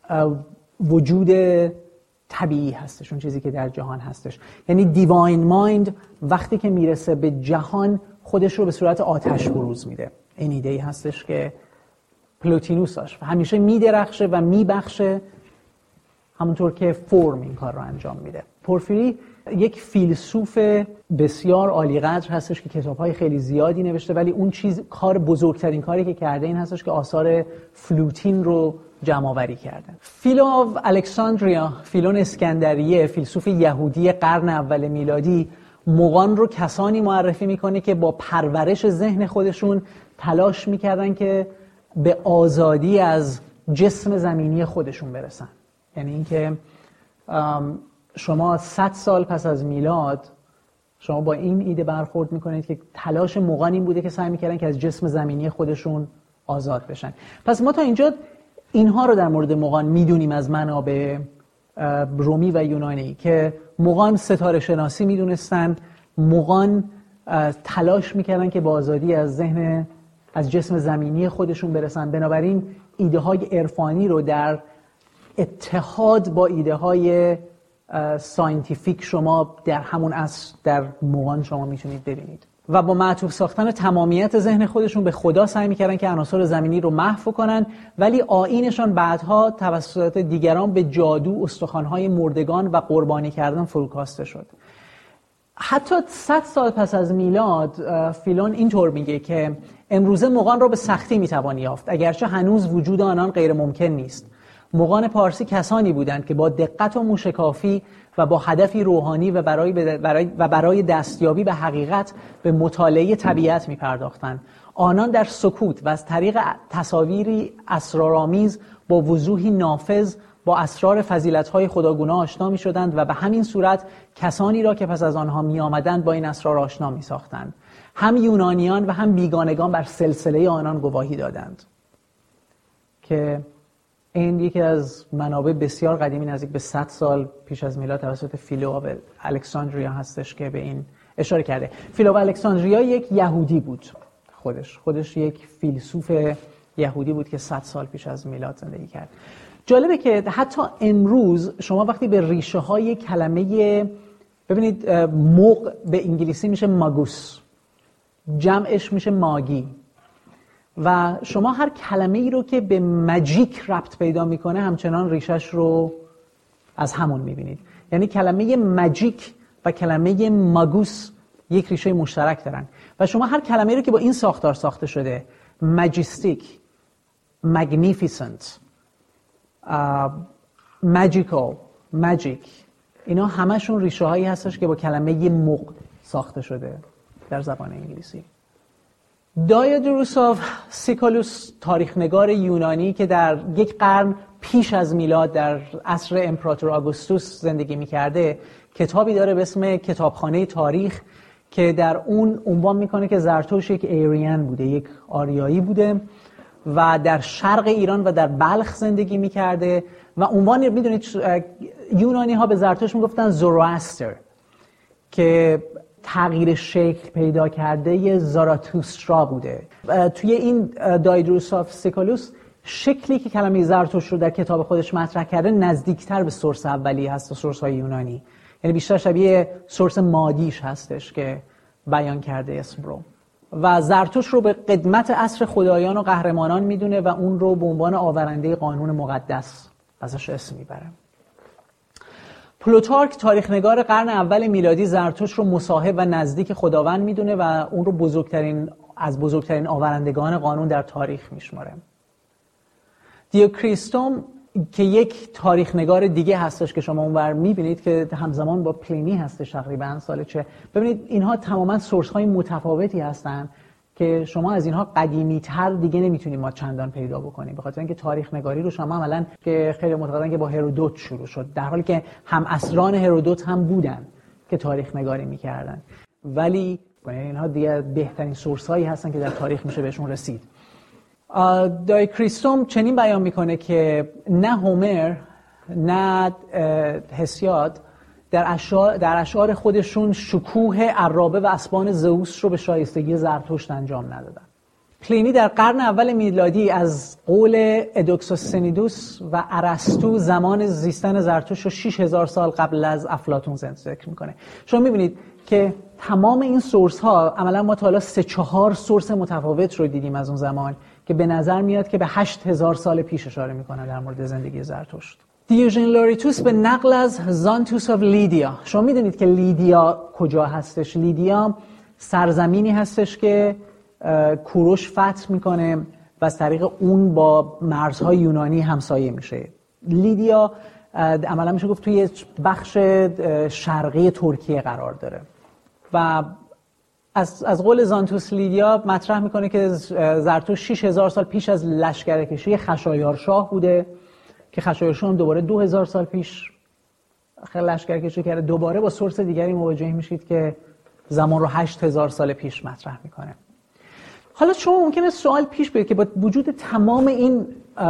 وجود طبیعی هستش، اون چیزی که در جهان هستش. یعنی دیواین مایند وقتی که میرسه به جهان خودش رو به صورت آتش بروز میده. این ایده‌ای هستش که پلوتینوس داشت و همیشه میدرخشه و میبخشه، همونطور که فرم این کار رو انجام میده. پورفیری یک فیلسوف بسیار عالی‌قدر هستش که کتاب‌های خیلی زیادی نوشته، ولی اون چیز کار بزرگترین کاری که کرده این هستش که آثار فلوتین رو جمع‌آوری کرده. فیلو الکساندریا، فیلون اسکندریه، فیلسوف یهودی قرن اول میلادی، مغان رو کسانی معرفی میکنه که با پرورش ذهن خودشون تلاش میکردن که به آزادی از جسم زمینی خودشون برسن. یعنی اینکه شما صد سال پس از میلاد شما با این ایده برخورد میکنید که تلاش مغان این بوده که سعی میکردن که از جسم زمینی خودشون آزاد بشن. پس ما تا اینجا اینها رو در مورد مغان میدونیم از منابع رومی و یونانی که مغان ستاره شناسی میدونستن، مغان تلاش میکردن که با آزادی از ذهن از جسم زمینی خودشون برسن. بنابراین ایده های عرفانی رو در اتحاد با ایده های ساینتیفیک شما در همون اصل در مغان شما میتونید ببینید و با معطوف ساختن تمامیت ذهن خودشون به خدا سعی میکردن که عناصر زمینی رو محو کنن، ولی آیینشان بعدها توسط دیگران به جادو، استخوان‌های مردگان و قربانی کردن فروکاسته شد. حتی صد سال پس از میلاد فیلون اینطور میگه که امروزه مغان را به سختی میتوان یافت، اگرچه هنوز وجود آنان غیر ممکن نیست. مغان پارسی کسانی بودند که با دقت و موشکافی و با هدفی روحانی و برای برای و برای دستیابی به حقیقت به مطالعه طبیعت می‌پرداختند. آنان در سکوت و از طریق تصاویری اسرارآمیز با وضوحی نافذ با اسرار فضیلت‌های خداگونه آشنا می‌شدند و به همین صورت کسانی را که پس از آنها می‌آمدند با این اسرار آشنا می‌ساختند. هم یونانیان و هم بیگانگان بر سلسله آنان گواهی دادند. که این یکی از منابع بسیار قدیمی نزدیک به صد سال پیش از میلاد توسط فیلو و الکساندریا هستش که به این اشاره کرده. فیلو و الکساندریا یک یهودی بود، خودش خودش یک فیلسوف یهودی بود که صد سال پیش از میلاد زندگی کرد. جالبه که حتی امروز شما وقتی به ریشه های کلمه، ببینید مغ به انگلیسی میشه ماگوس، جمعش میشه ماگی، و شما هر کلمه ای رو که به ماجیک ربط پیدا میکنه همچنان ریشش رو از همون میبینید. یعنی کلمه ماجیک و کلمه ماگوس یک ریشه مشترک دارن و شما هر کلمه رو که با این ساختار ساخته شده، ماجستیک، مگنیفیسنت، ماجیکال، ماجیک، اینا همشون ریشه هایی هستش که با کلمه مغ ساخته شده در زبان انگلیسی. دایودوروس آف سیکالوس، تاریخنگار یونانی که در یک قرن پیش از میلاد در عصر امپراتور آگوستوس زندگی می‌کرده، کتابی داره به اسم کتابخانه تاریخ که در اون عنوان میکنه که زرتوش یک ایریان بوده، یک آریایی بوده و در شرق ایران و در بلخ زندگی می‌کرده و عنوان، میدونید یونانی ها به زرتوش میگفتن زوراستر که تغییر شکل پیدا کرده ی زاراتوسترا بوده. توی این دایودوروس آف سیکالوس شکلی که کلمه زرتوش رو در کتاب خودش مطرح کرده نزدیکتر به سورس اولی هست، سورس های یونانی، یعنی بیشتر شبیه سورس مادیش هستش که بیان کرده اسم رو، و زرتوش رو به قدمت عصر خدایان و قهرمانان میدونه و اون رو به عنوان آورنده قانون مقدس ازش اسم میبره. پلوتارک، تاریخنگار قرن اول میلادی، زرتوش رو مصاحب و نزدیک خداوند میدونه و اون رو بزرگترین از بزرگترین آورندگان قانون در تاریخ میشماره. دیوکریستوم که یک تاریخنگار دیگه هستش که شما اونور میبینید که همزمان با پلینی هستش، تقریبا سال چه، ببینید اینها تماما سورس های متفاوتی هستن که شما از اینها قدیمی تر دیگه نمیتونید ما چندان پیدا بکنیم، به خاطر اینکه تاریخ نگاری رو شما عملاً که خیلی معتقدن که با هرودوت شروع شد، در حالی که هم عصران هرودوت هم بودن که تاریخ نگاری میکردن، ولی اینها دیگه بهترین سورس هایی هستن که در تاریخ میشه بهشون رسید. دایکریستوم چنین بیان میکنه که نه هومر نه هسیاد در اشعار, در اشعار خودشون شکوه عرابه و اسبان زئوس رو به شایستگی زرتشت انجام ندادن. پلینی در قرن اول میلادی از قول ادوکسوسینیدوس و ارسطو زمان زیستن زرتشت رو شش هزار سال قبل از افلاطون ذکر میکنه. شما میبینید که تمام این سورس ها عملا ما تا حالا سه چهار سورس متفاوت رو دیدیم از اون زمان که به نظر میاد که به هشت هزار سال پیش اشاره میکنه در مورد زندگی زرتشت. دیوژن لاریتوس به نقل از زانتوس آف لیدیا، شما میدونید که لیدیا کجا هستش؟ لیدیا سرزمینی هستش که کوروش فتح میکنه و از طریق اون با مرزهای یونانی همسایه میشه. لیدیا عملا میشه گفت توی بخش شرقی ترکیه قرار داره و از از قول زانتوس لیدیا مطرح میکنه که زرتشت شش هزار سال پیش از لشکرکشی خشایارشاه بوده که خشایارشاه هم دوباره دو هزار سال پیش خیلی لشکرکشی کرده. دوباره با سورس دیگری مواجه میشید که زمان رو هشت هزار سال پیش مطرح میکنه. حالا شما ممکنه سوال پیش بیاد که با وجود تمام این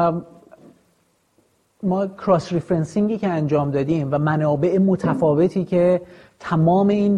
ما کراس ریفرنسینگی که انجام دادیم و منابع متفاوتی که تمام این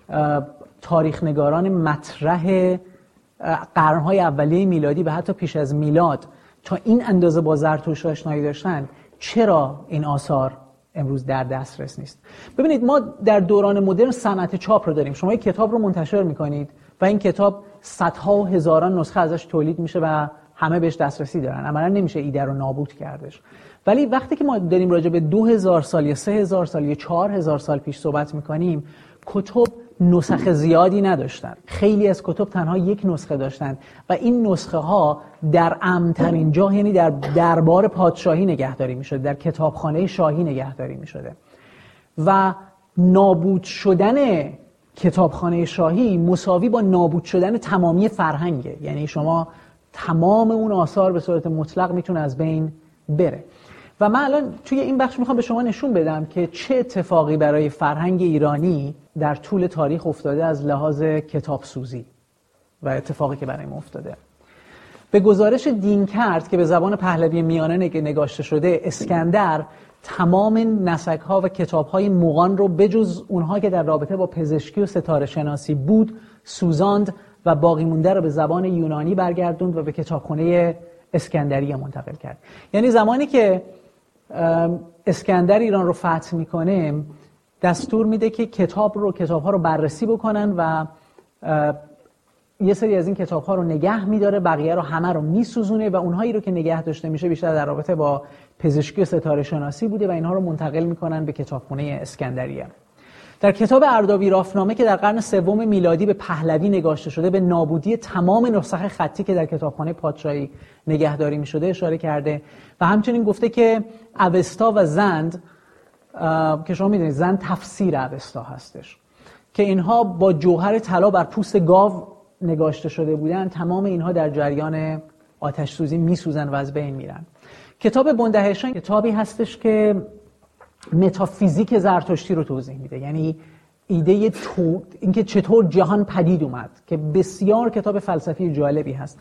تاریخ نگاران مطرح قرنهای اولیه میلادی و حتی پیش از میلاد تا این اندازه با زرتشت آشنایی داشتن، چرا این آثار امروز در دسترس نیست؟ ببینید ما در دوران مدرن صنعت چاپ رو داریم. شما یک کتاب رو منتشر میکنید و این کتاب صدها و هزاران نسخه ازش تولید میشه و همه بهش دسترسی دارن. عملا نمیشه ایده رو نابود کردش. ولی وقتی که ما داریم راجع به دو هزار سال یا سه هزار سال یا چهار هزار سال پیش صحبت میکنیم، کتب نسخه زیادی نداشتن. خیلی از کتب تنها یک نسخه داشتن و این نسخه ها در امن‌ترین جا، یعنی در دربار پادشاهی نگهداری میشد، در کتابخانه شاهی نگهداری میشده و نابود شدن کتابخانه شاهی مساوی با نابود شدن تمامی فرهنگه. یعنی شما تمام اون آثار به صورت مطلق میتونه از بین بره. و من الان توی این بخش میخوام به شما نشون بدم که چه اتفاقی برای فرهنگ ایرانی در طول تاریخ افتاده از لحاظ کتابسوزی و اتفاقی که برای ما افتاده. به گزارش دینکرد که به زبان پهلوی میانه نگاشته شده، اسکندر تمام نسک‌ها و کتاب‌های مغان رو بجز اونها که در رابطه با پزشکی و ستاره شناسی بود سوزاند و باقی مونده رو به زبان یونانی برگردوند و به کتابخانه اسکندریه منتقل کرد. یعنی زمانی که اسکندر ایران رو فتح میکنه دستور میده که کتاب رو کتاب‌ها رو بررسی بکنن و یه سری از این کتاب‌ها رو نگه می‌داره، بقیه رو همه رو میسوزونه و اونهایی رو که نگه داشته میشه بیشتر در رابطه با پزشکی و ستاره شناسی بوده و اینها رو منتقل میکنن به کتابخانه اسکندریه. در کتاب اردبیل‌نامه که در قرن سوم میلادی به پهلوی نگاشته شده به نابودی تمام نسخ خطی که در کتابخانه پادشاهی نگهداری می‌شده اشاره کرده و همچنین گفته که اوستا و زند که شما می‌دونید زند تفسیر اوستا هستش که اینها با جوهر طلا بر پوست گاو نگاشته شده بودن، تمام اینها در جریان آتش سوزی میسوزن و از بین میرن. کتاب بندهشان کتابی هستش که متافیزیک زرتشتی رو توضیح میده، یعنی ایده تو اینکه چطور جهان پدید اومد، که بسیار کتاب فلسفی جالبی هست.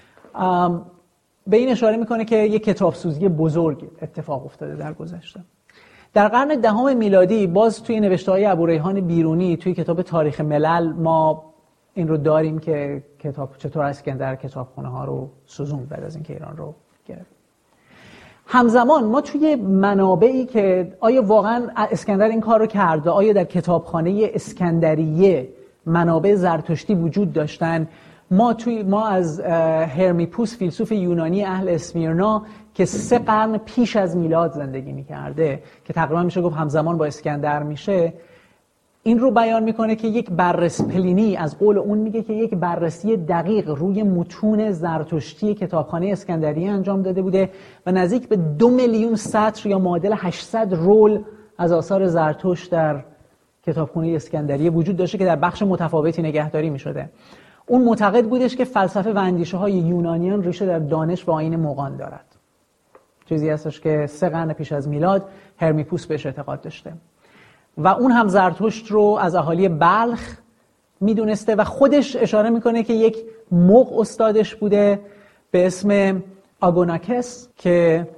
به این اشاره میکنه که یک کتاب سوزی بزرگ اتفاق افتاده در گذشته. در قرن دهم میلادی باز توی نوشته‌های ابوریحان بیرونی توی کتاب تاریخ ملل ما این رو داریم که کتاب چطور اسکندر کتابخانه ها رو سوزوند بعد از اینکه ایران رو گرفت. همزمان ما توی منابعی که آیا واقعا اسکندر این کار رو کرده، آیا در کتابخانه اسکندریه منابع زرتشتی وجود داشتن، ما توی ما از هرمیپوس فیلسوف یونانی اهل اسمیرنا که سه قرن پیش از میلاد زندگی می‌کرده که تقریبا میشه گفت همزمان با اسکندر میشه، این رو بیان میکنه که یک بررس پلینی از قول اون میگه که یک بررسی دقیق روی متون زرتشتی کتابخانه اسکندریه انجام داده بوده و نزدیک به دو میلیون سطر یا معادل هشتصد رول از آثار زرتشت در کتابخانه اسکندریه وجود داشته که در بخش متفاوتی نگهداری میشده. اون معتقد بودش که فلسفه و اندیشه های یونانیان ریشه در دانش و آیین مغان دارد. چیزی هستش که سه قرن پیش از میلاد هرمیپوس بهش اعتقاد داشته و اون هم زرتشت رو از اهالی بلخ میدونسته و خودش اشاره میکنه که یک مغ استادش بوده به اسم آگوناکس که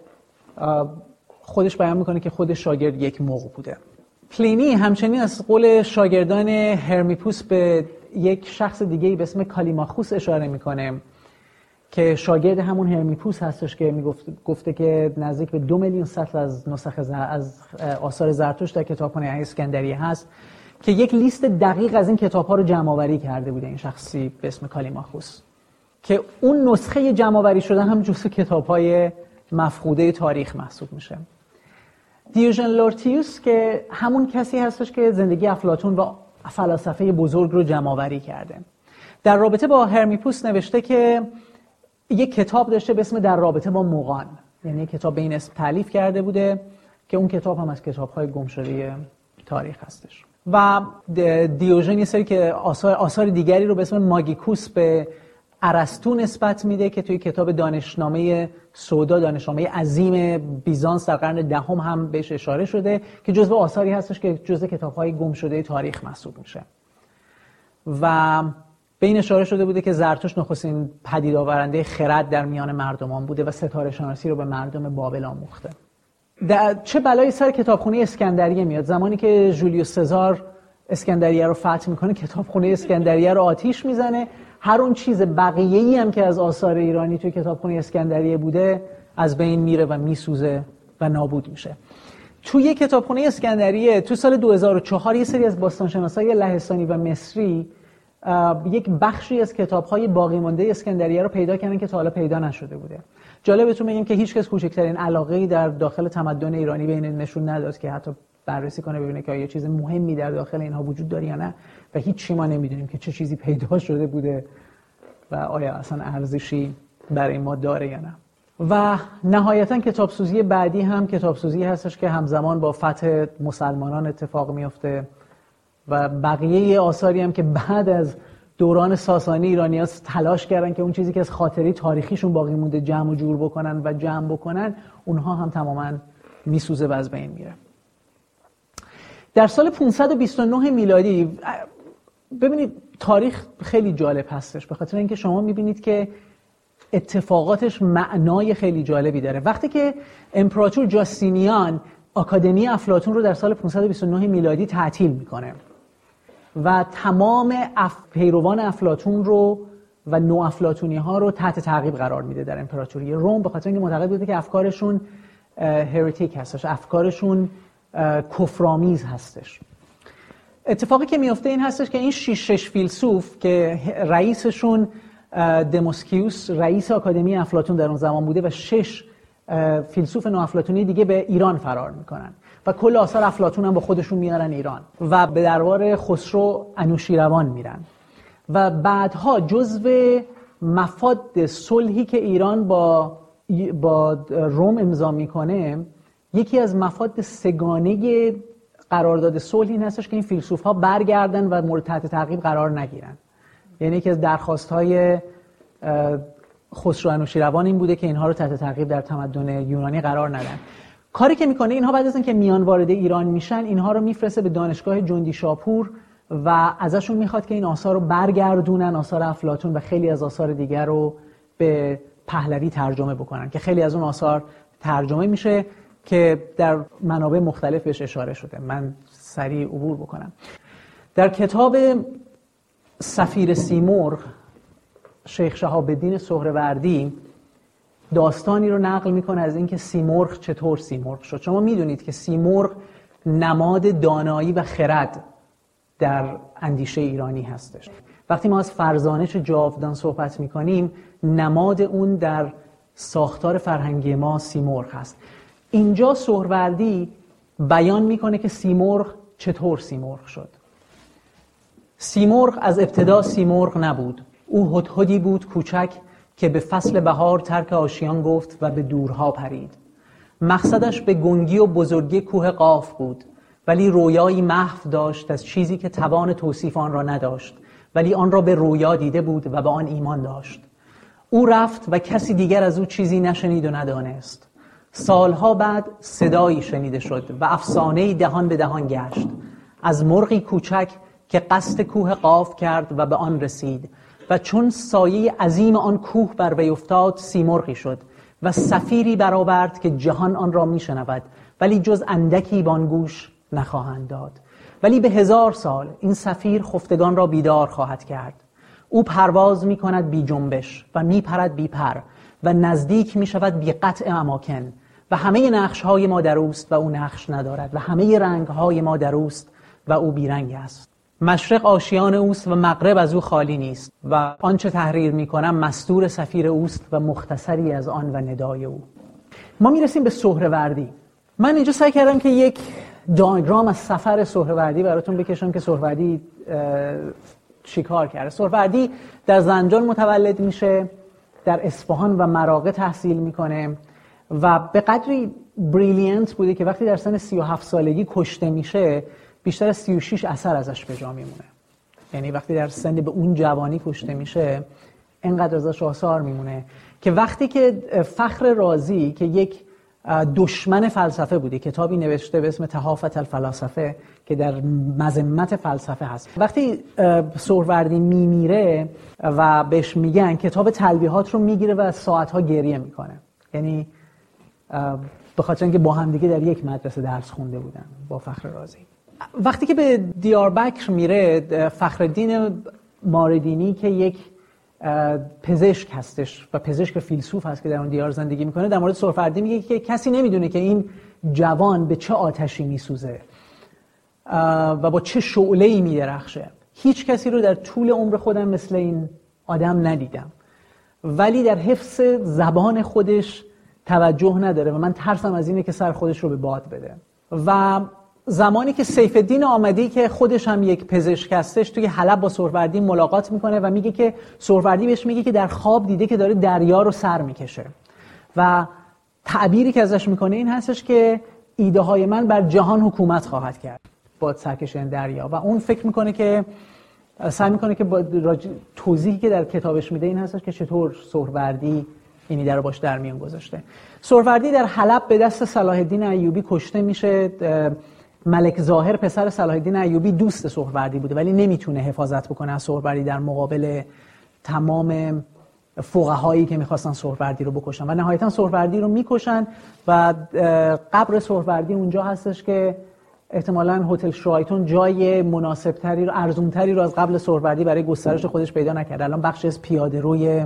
خودش بیان میکنه که خودش شاگرد یک مغ بوده. پلینی همچنین از قول شاگردان هرمیپوس به یک شخص دیگه‌ای به اسم کالیماخوس اشاره میکنه که شاگرد همون هرمیپوس هستش که میگفت گفته که نزدیک به دو میلیون سطر از نسخ از آثار زرتشت در کتابخانه اسکندریه هست که یک لیست دقیق از این کتاب‌ها رو جمع‌آوری کرده بوده این شخصی به اسم کالیماخوس، که اون نسخه جمع‌آوری شده هم جزو کتاب‌های مفقوده تاریخ محسوب میشه. دیوژن لورتیوس که همون کسی هستش که زندگی افلاطون و فلاسفه بزرگ رو جمع‌آوری کرده، در رابطه با هرمیپوس نوشته که یک کتاب داشته به اسم در رابطه با مغان، یعنی یک کتاب به این اسم تالیف کرده بوده که اون کتاب هم از کتاب‌های گم شده تاریخ هستش. و دیوژن یه سری که آثار آثار دیگری رو به اسم ماگیکوس به ارسطو نسبت میده که توی کتاب دانشنامه سودا، دانشنامه عظیم بیزانس در قرن دهم هم بهش اشاره شده که جزو آثاری هستش که جزو کتاب‌های گم شده تاریخ محسوب میشه. و به این اشاره شده بوده که زرتشت نخستین پدید آورنده خرد در میان مردمان بوده و ستاره شناسی رو به مردم بابل آموخته. چه بلایی سر کتابخونه اسکندریه میاد؟ زمانی که جولیوس سزار اسکندریه رو فتح میکنه، کتابخونه اسکندریه رو آتیش میزنه، هر اون چیز بقیه‌ای هم که از آثار ایرانی توی کتابخونه اسکندریه بوده از بین میره و میسوزه و نابود میشه. توی کتابخونه اسکندریه تو سال دو هزار و چهار یه سری از باستانشناسای لهستانی و مصری یک بخشی از کتاب‌های باقی مانده اسکندریه رو پیدا کردن که تا حالا پیدا نشده بوده. جالبتون بگم که هیچ کس کوچکترین علاقه‌ای در داخل تمدن ایرانی به این نشون نداد که حتی بررسی کنه ببینه که آیا چیز مهمی در داخل اینها وجود داره یا نه، و هیچ چی ما نمیدونیم که چه چیزی پیدا شده بوده و آیا اصلا ارزشی برای ما داره یا نه. و نهایتاً کتابسوزی بعدی هم کتابسوزی هستش که همزمان با فتح مسلمانان اتفاق میفته و بقیه آثاری هم که بعد از دوران ساسانی ایرانی‌ها تلاش کردن که اون چیزی که از خاطره تاریخیشون باقی مونده جمع و جور بکنن و جمع بکنن، اونها هم تماماً میسوزه و از بین میره. در سال پانصد و بیست و نه میلادی، ببینید تاریخ خیلی جالب هستش به خاطر اینکه شما میبینید که اتفاقاتش معنای خیلی جالبی داره. وقتی که امپراتور جاستینیان آکادمی افلاطون رو در سال پانصد و بیست و نه میلادی تعطیل میکنه و تمام اف... پیروان افلاطون رو و نو افلاطونی ها رو تحت تعقیب قرار میده در امپراتوری روم، به خاطر اینکه معتقد بوده که افکارشون هریتیک هستش، افکارشون کفرآمیز هستش. اتفاقی که میفته این هستش که این شش شش فیلسوف که رئیسشون دموسکیوس رئیس آکادمی افلاطون در اون زمان بوده و شش فیلسوف نو افلاطونی دیگه به ایران فرار میکنن و کل آثار افلاطون هم با خودشون میارن ایران و به دربار خسرو انوشیروان میرن و بعدها جزو مفاد صلحی که ایران با با روم امضا میکنه، یکی از مفاد سگانه قرارداد صلح این هستش که این فیلسوف ها برگردن و مورد تحت تعقیب قرار نگیرن. یعنی یکی از درخواست های خسرو انوشیروان این بوده که اینها رو تحت تعقیب در تمدن یونانی قرار ندن. کاری که میکنه اینها بعد از اینکه میان وارد ایران میشن، اینها رو میفرسته به دانشگاه جندی شاپور و ازشون میخواد که این آثار رو برگردونن، آثار افلاطون و خیلی از آثار دیگر رو به پهلوی ترجمه بکنن که خیلی از اون آثار ترجمه میشه که در منابع مختلف بهش اشاره شده. من سریع عبور بکنم. در کتاب سفیر سیمرغ شیخ شهاب الدین سهروردی داستانی رو نقل میکنه از اینکه سیمرغ چطور سیمرغ شد. شما میدونید که سیمرغ نماد دانایی و خرد در اندیشه ایرانی هستش. وقتی ما از فرزانش جاودان صحبت میکنیم، نماد اون در ساختار فرهنگی ما سیمرغ هست. اینجا سهروردی بیان میکنه که سیمرغ چطور سیمرغ شد. سیمرغ از ابتدا سیمرغ نبود. او هدهدی بود کوچک که به فصل بهار ترک آشیان گفت و به دورها پرید. مقصدش به گنگی و بزرگی کوه قاف بود، ولی رویایی محو داشت از چیزی که توان توصیف آن را نداشت، ولی آن را به رویا دیده بود و به آن ایمان داشت. او رفت و کسی دیگر از او چیزی نشنید و ندانست. سالها بعد صدایی شنیده شد و افسانه‌ای دهان به دهان گشت از مرغی کوچک که قصد کوه قاف کرد و به آن رسید. و چون سایه عظیم آن کوه بر وی افتاد سیمرغی شد و صفیری برآورد که جهان آن را میشنود ولی جز اندکی بانگوش نخواهند داد. ولی به هزار سال این صفیر خفتگان را بیدار خواهد کرد. او پرواز می کند بی جنبش و می پرد بی پر و نزدیک می شود بی قطع اماکن و همه نقش های ما در اوست و او نقش ندارد و همه رنگ های ما در اوست و او بیرنگ است. مشرق آشیان اوست و مغرب از او خالی نیست و آنچه تحریر می کنم مستور صفیر اوست و مختصری از آن و ندای او. ما می رسیم به سهروردی. من اینجا سعی کردم که یک دیاگرام از سفر سهروردی براتون بکشم که سهروردی چیکار کرده. سهروردی در زنجان متولد میشه، در اصفهان و مراغه تحصیل میکنه و به قدری بریلینت بوده که وقتی در سن سی و هفت سالگی کشته میشه بیشتر از سی و شش اثر ازش به جا میمونه. یعنی وقتی در سن به اون جوانی کشته میشه اینقدر ازش آثار میمونه که وقتی که فخر رازی که یک دشمن فلسفه بودی، کتابی نوشته به اسم تحافت الفلاسفه که در مذمت فلسفه هست، وقتی سهروردی میمیره و بهش میگن کتاب تلبیحات رو میگیره و ساعتها گریه میکنه. یعنی به خاطر اینکه با هم دیگه در یک مدرسه درس خونده بودن با فخر رازی. وقتی که به دیاربکر میره، فخرالدین ماردینی که یک پزشک هستش و پزشک فیلسوف هست که در اون دیار زندگی میکنه، در مورد سهروردی میگه که کسی نمیدونه که این جوان به چه آتشی میسوزه و با چه شعله‌ای میدرخشه. هیچ کسی رو در طول عمر خودم مثل این آدم ندیدم، ولی در حفظ زبان خودش توجه نداره و من ترسم از اینه که سر خودش رو به باد بده. و زمانی که سیف الدین آمدی که خودش هم یک پزشک هستش توی حلب با سهروردی ملاقات میکنه و میگه که سهروردی بهش میگه که در خواب دیده که داره دریا رو سر میکشه و تعبیری که ازش میکنه این هستش که ایده های من بر جهان حکومت خواهد کرد با سرکشیدن دریا. و اون فکر میکنه که سعی میکنه که با توضیحی که در کتابش میده این هستش که چطور سهروردی این ایده رو باش در میون گذاشته. سهروردی در حلب به دست صلاح الدین ایوبی کشته میشه. ملک ظاهر پسر صلاح الدین ایوبی دوست سهروردی بوده ولی نمیتونه حفاظت بکنه از سهروردی در مقابل تمام فقهایی که میخواستن سهروردی رو بکشن و نهایتا سهروردی رو میکشن و قبر سهروردی اونجا هستش که احتمالاً هتل شرایتون جای مناسبتری رو ارزونتری رو از قبل سهروردی برای گسترش خودش پیدا نکرد. الان بخش از پیاده روی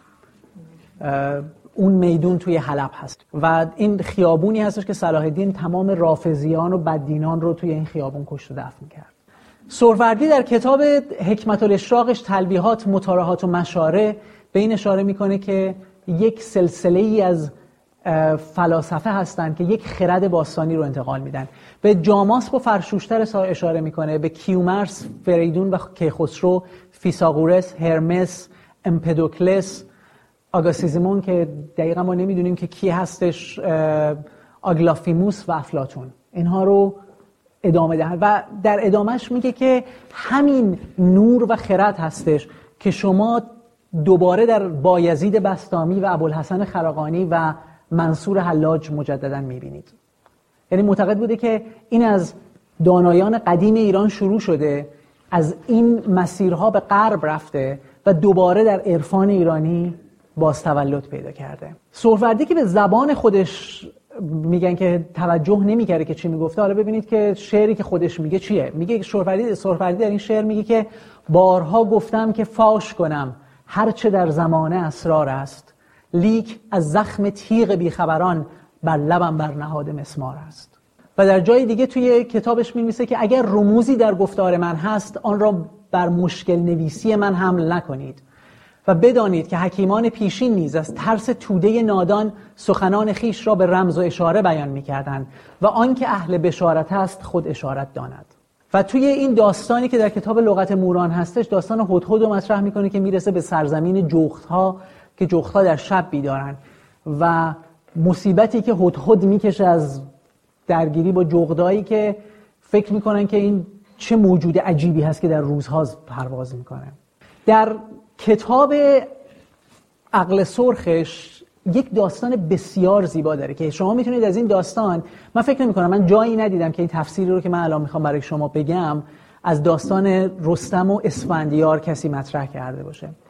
اون میدون توی حلب هست و این خیابونی هستش که صلاح الدین تمام رافضیان و بددینان رو توی این خیابون کشت و دفن کرد. سهروردی در کتاب حکمت الاشراقش تلبیحات، مطارحات و مشاره به این اشاره میکنه که یک سلسله ای از فلاسفه هستن که یک خرد باستانی رو انتقال میدن. به جاماسب و فرشوشتر اشاره میکنه، به کیومرث، فریدون و کیخسرو، فیثاغورس، هرمس، امپدوکلس، آگاستیزیمون که دقیقا ما نمیدونیم که کی هستش، آگلافیموس و افلاطون، اینها رو ادامه دهند و در ادامهش میگه که همین نور و خرد هستش که شما دوباره در بایزید بسطامی و ابوالحسن خرقانی و منصور حلاج مجددا میبینید. یعنی معتقد بوده که این از دانایان قدیم ایران شروع شده، از این مسیرها به غرب رفته و دوباره در عرفان ایرانی باز تولد پیدا کرده. سهروردی که به زبان خودش میگن که توجه نمی‌کرده که چی میگفته، حالا ببینید که شعری که خودش میگه چیه. میگه سهروردی سهروردی در این شعر میگه که بارها گفتم که فاش کنم هرچه در زمانه اسرار است، لیک از زخم تیغ بیخبران بر لبم بر نهاد مسمار است. و در جای دیگه توی کتابش می‌نویسه که اگر رموزی در گفتار من هست آن را بر مشکل نویسی من حمل نکنید و بدانید که حکیمان پیشین نیز از ترس توده نادان سخنان خیش را به رمز و اشاره بیان می‌کردند و آن که اهل بشارت است خود اشارت داند. و توی این داستانی که در کتاب لغت موران هستش، داستان هدهد رو مطرح می‌کنه که میرسه به سرزمین جغدها که جغدها در شب بیدارن و مصیبتی که هدهد میکشه از درگیری با جغدایی که فکر میکنن که این چه موجود عجیبی هست که در روزها پرواز میکنه. در کتاب عقل سرخش یک داستان بسیار زیبا داره که شما میتونید از این داستان، من فکر نمیکنم، من جایی ندیدم که این تفسیری رو که من الان میخوام برای شما بگم از داستان رستم و اسفندیار کسی مطرح کرده باشه.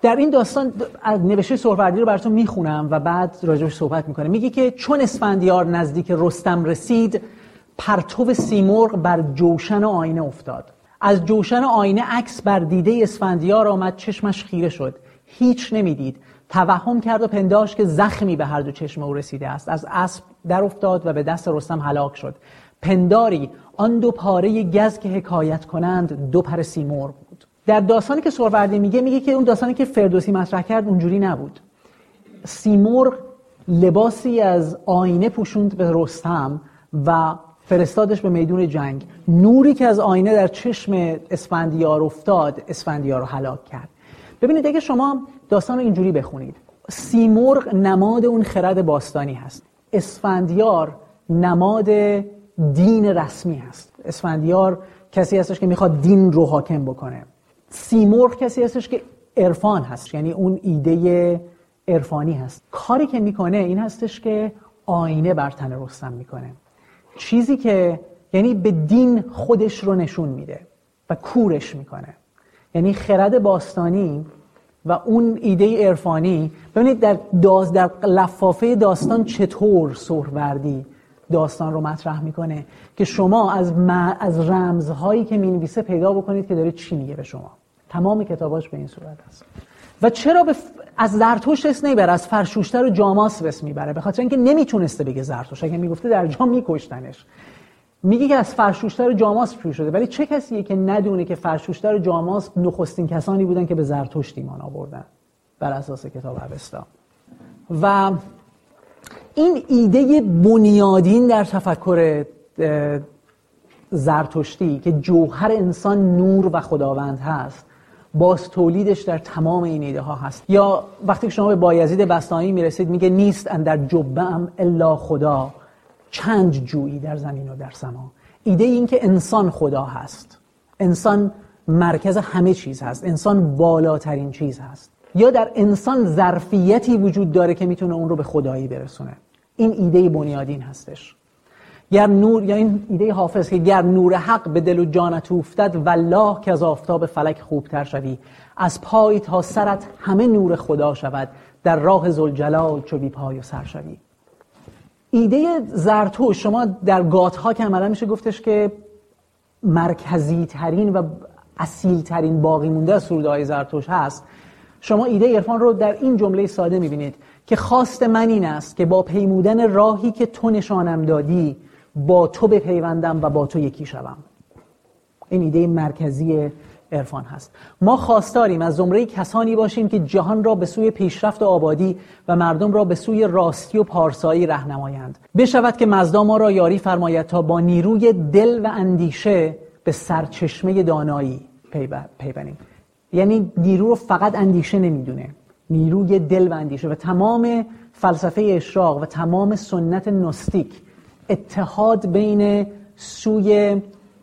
در این داستان نوشته سهروردی رو براتون میخونم و بعد راجعش صحبت میکنه. میگه که چون اسفندیار نزدیک رستم رسید، پرتو سیمرغ بر جوشن و آینه افتاد. از جوشن و آینه عکس بر دیده اسفندیار آمد، چشمش خیره شد، هیچ نمیدید. توهم کرد و پنداشت که زخمی به هر دو چشم او رسیده است. از اسب در افتاد و به دست رستم هلاک شد. پنداری آن دو پاره گز که حکایت کنند دو پر سیمرغ بود. در داستانی که سهروردی میگه میگه که اون داستانی که فردوسی مطرح کرد اونجوری نبود. سیمرغ لباسی از آینه پوشوند به رستم و فرستادش به میدون جنگ. نوری که از آینه در چشم اسفندیار افتاد اسفندیار رو هلاک کرد. ببینید اگه شما داستان رو اینجوری بخونید، سیمرغ نماد اون خرد باستانی هست، اسفندیار نماد دین رسمی هست. اسفندیار کسی هستش که میخواد دین رو حاکم بکنه. سیمرغ کسی هستش که عرفان هست، یعنی اون ایده عرفانی هست. کاری که میکنه این هستش که آینه بر تن رستم میکنه، چیزی که یعنی به دین خودش رو نشون میده و کورش میکنه. یعنی خرد باستانی و اون ایده عرفانی. ببینید در داز در لفافه داستان چطور سهروردی داستان رو مطرح میکنه که شما از م... از رمزهایی که مینویسه پیدا بکنید که داره چی میگه به شما. تمام کتاباش به این صورت هست. و چرا به ف... از زرتشت اسم نمیبره، از فرشوشتر و جاماس اسم میبره؟ به خاطر اینکه نمیتونسته بگه زرتشت، اگه میگفته در جا میکشتنش. میگه که از فرشوشتر و جاماس شروع شده. ولی چه کسیه که ندونه که فرشوشتر و جاماس نخستین کسانی بودن که به زرتشت ایمان آوردن بر اساس کتاب اوستا؟ و این ایده بنیادین در تفکر زرتشتی که جوهر انسان نور و خداوند هست، باز تولیدش در تمام این ایده ها هست. یا وقتی که شما به بایزید بسطامی میرسید میگه نیست اندر جبه‌ام الا خدا، چند جویی در زمین و در سما. ایده این که انسان خدا هست، انسان مرکز همه چیز هست، انسان والاترین چیز هست. یا در انسان ظرفیتی وجود داره که میتونه اون رو به خدایی برسونه. این ایده بنیادین هستش. گر نور، یا این ایده حافظ که گر نور حق به دل و جانت افتد، والله که از آفتاب فلک خوبتر شوی. از پای تا سرت همه نور خدا شود، در راه ذوالجلال چو بی پای و سر شوی. ایده زرتشت شما در گاتها که عملا میشه گفتش که مرکزی ترین و اصیل ترین باقی مونده از سرودهای زرتشت هست. شما ایده عرفان رو در این جمله ساده میبینید که خواست من این است که با پیمودن راهی که تو نشانم دادی، با تو بپیوندم و با تو یکی شوم. این ایده مرکزی عرفان هست. ما خواستاریم از زمره کسانی باشیم که جهان را به سوی پیشرفت و آبادی و مردم را به سوی راستی و پارسایی راهنمایند. بشود که مزدا ما را یاری فرماید تا با نیروی دل و اندیشه به سرچشمه دانایی پی بریم. یعنی نیرو رو فقط اندیشه نمیدونه، نیروی دل و اندیشه. و تمام فلسفه اشراق و تمام سنت نوستیک اتحاد بین سوی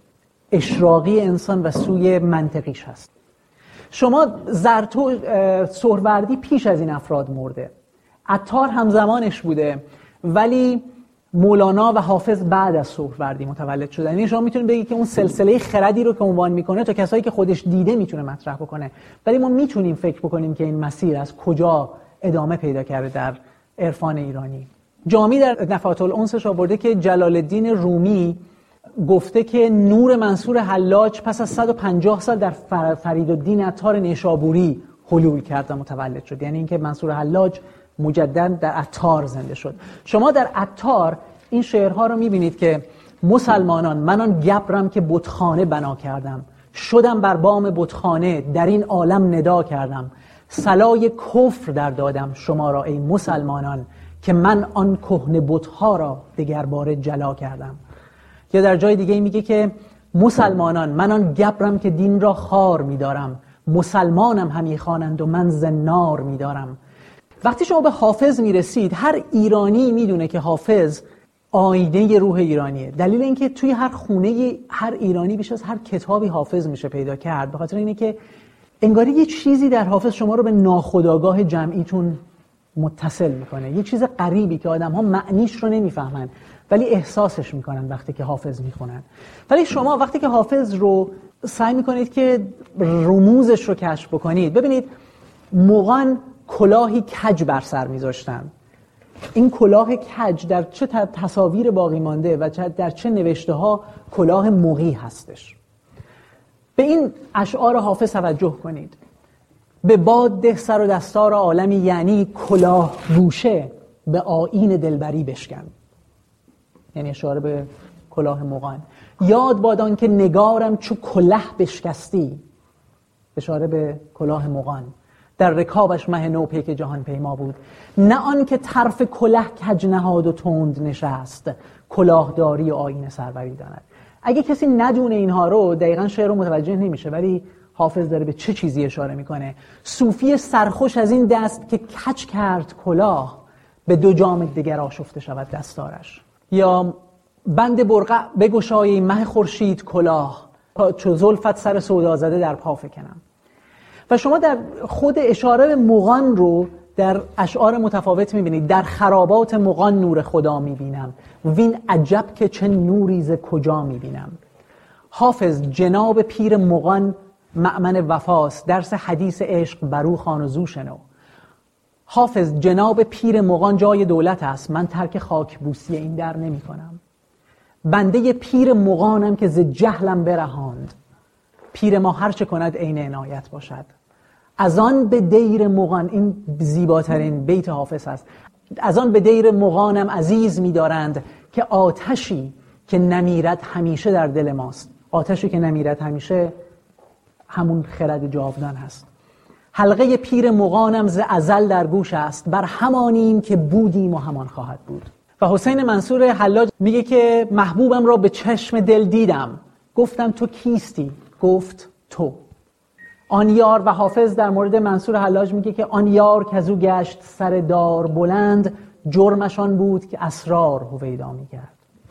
اشراقی انسان و سوی منطقیش هست. شما زرتو سهروردی پیش از این افراد مرده، عطار همزمانش بوده، ولی مولانا و حافظ بعد از سهروردی متولد شدن. یعنی شما میتونید بگید که اون سلسله خردی رو که عنوان میکنه تا کسایی که خودش دیده میتونه مطرح بکنه، ولی ما میتونیم فکر بکنیم که این مسیر از کجا ادامه پیدا کرده در عرفان ایرانی. جامی در نفحات الانسش آورده که جلال الدین رومی گفته که نور منصور حلاج پس از صد و پنجاه سال در فریدالدین عطار نیشابوری حلول کرد و متولد شد. یعنی اینکه منصور حلاج مجددا در عطار زنده شد. شما در عطار این شعرها رو میبینید که مسلمانان من آن گبرم که بتخانه بنا کردم، شدم بر بام بتخانه در این عالم ندا کردم، صلای کفر در دادم شما را ای مسلمانان، که من آن کهنه بتها را دگر باره جلا کردم. یا در جای دیگه میگه که مسلمانان من آن گبرم که دین را خار میدارم، مسلمانم همی خوانند و من زنار میدارم. وقتی شما به حافظ میرسید، هر ایرانی میدونه که حافظ آینه روح ایرانیه. دلیل اینکه توی هر خونه هر ایرانی بیش از هر کتابی حافظ میشه پیدا کرد، به خاطر اینه که انگاری یه چیزی در حافظ شما رو به ناخودآگاه جمعیتون متصل میکنه، یه چیز غریبی که آدم‌ها معنیش رو نمیفهمن ولی احساسش میکنن وقتی که حافظ میخونن. ولی شما وقتی که حافظ رو سعی میکنید که رموزش رو کشف بکنید، ببینید مغان کلاهی کج بر سر میذاشتن. این کلاه کج در چه تصاویر باقی مانده و در چه نوشته ها کلاه مغی هستش. به این اشعار حافظ توجه کنید. به باد ده سر و دستار عالمی، یعنی کلاه گوشه به آیین دلبری بشکن. یعنی اشاره به کلاه مغان. یاد بادان که نگارم چو کله بشکستی، اشاره به کلاه مغان. در رکابش مه نو پیک جهان پیما بود. نه آن که طرف کله کج نهاد و تند نشست، کلاهداری و آیین سروری داند. اگه کسی ندونه اینها رو دقیقاً شعر رو متوجه نمیشه، ولی حافظ داره به چه چیزی اشاره میکنه. صوفی سرخوش از این دست که کج کرد کلاه، به دو جام دیگر آشفته شود دستارش. یا بند برقع بگشای مه خورشید کلاه، چو زلفت سر سودا زده در پا فکنم. و شما در خود اشاره به مغان رو در اشعار متفاوت میبینید. در خرابات مغان نور خدا میبینم، وین عجب که چه نوری ز کجا میبینم. حافظ جناب پیر مغان مأمن وفاست، درس حدیث عشق برو خوان و زو شنو. حافظ جناب پیر مغان جای دولت است، من ترک خاک بوسی این در نمی کنم. بنده پیر مغانم که ز جهلم برهاند، پیر ما هر چه کند عین عنایت باشد. از آن به دیر مغان، این زیباترین بیت حافظ است، از آن به دیر مغانم عزیز می‌دارند که آتشی که نمیرد همیشه در دل ماست. آتشی که نمیرد همیشه همون خرد جاودان هست. حلقه پیر مغانم ز ازل در گوش است، بر همانیم که بودیم و همان خواهد بود. و حسین منصور حلاج میگه که محبوبم را به چشم دل دیدم، گفتم تو کیستی؟ گفت تو. آن یار، و حافظ در مورد منصور حلاج میگه که آن یار که از او گشت سر دار بلند، جرمشان بود که اسرار هویدا میکرد.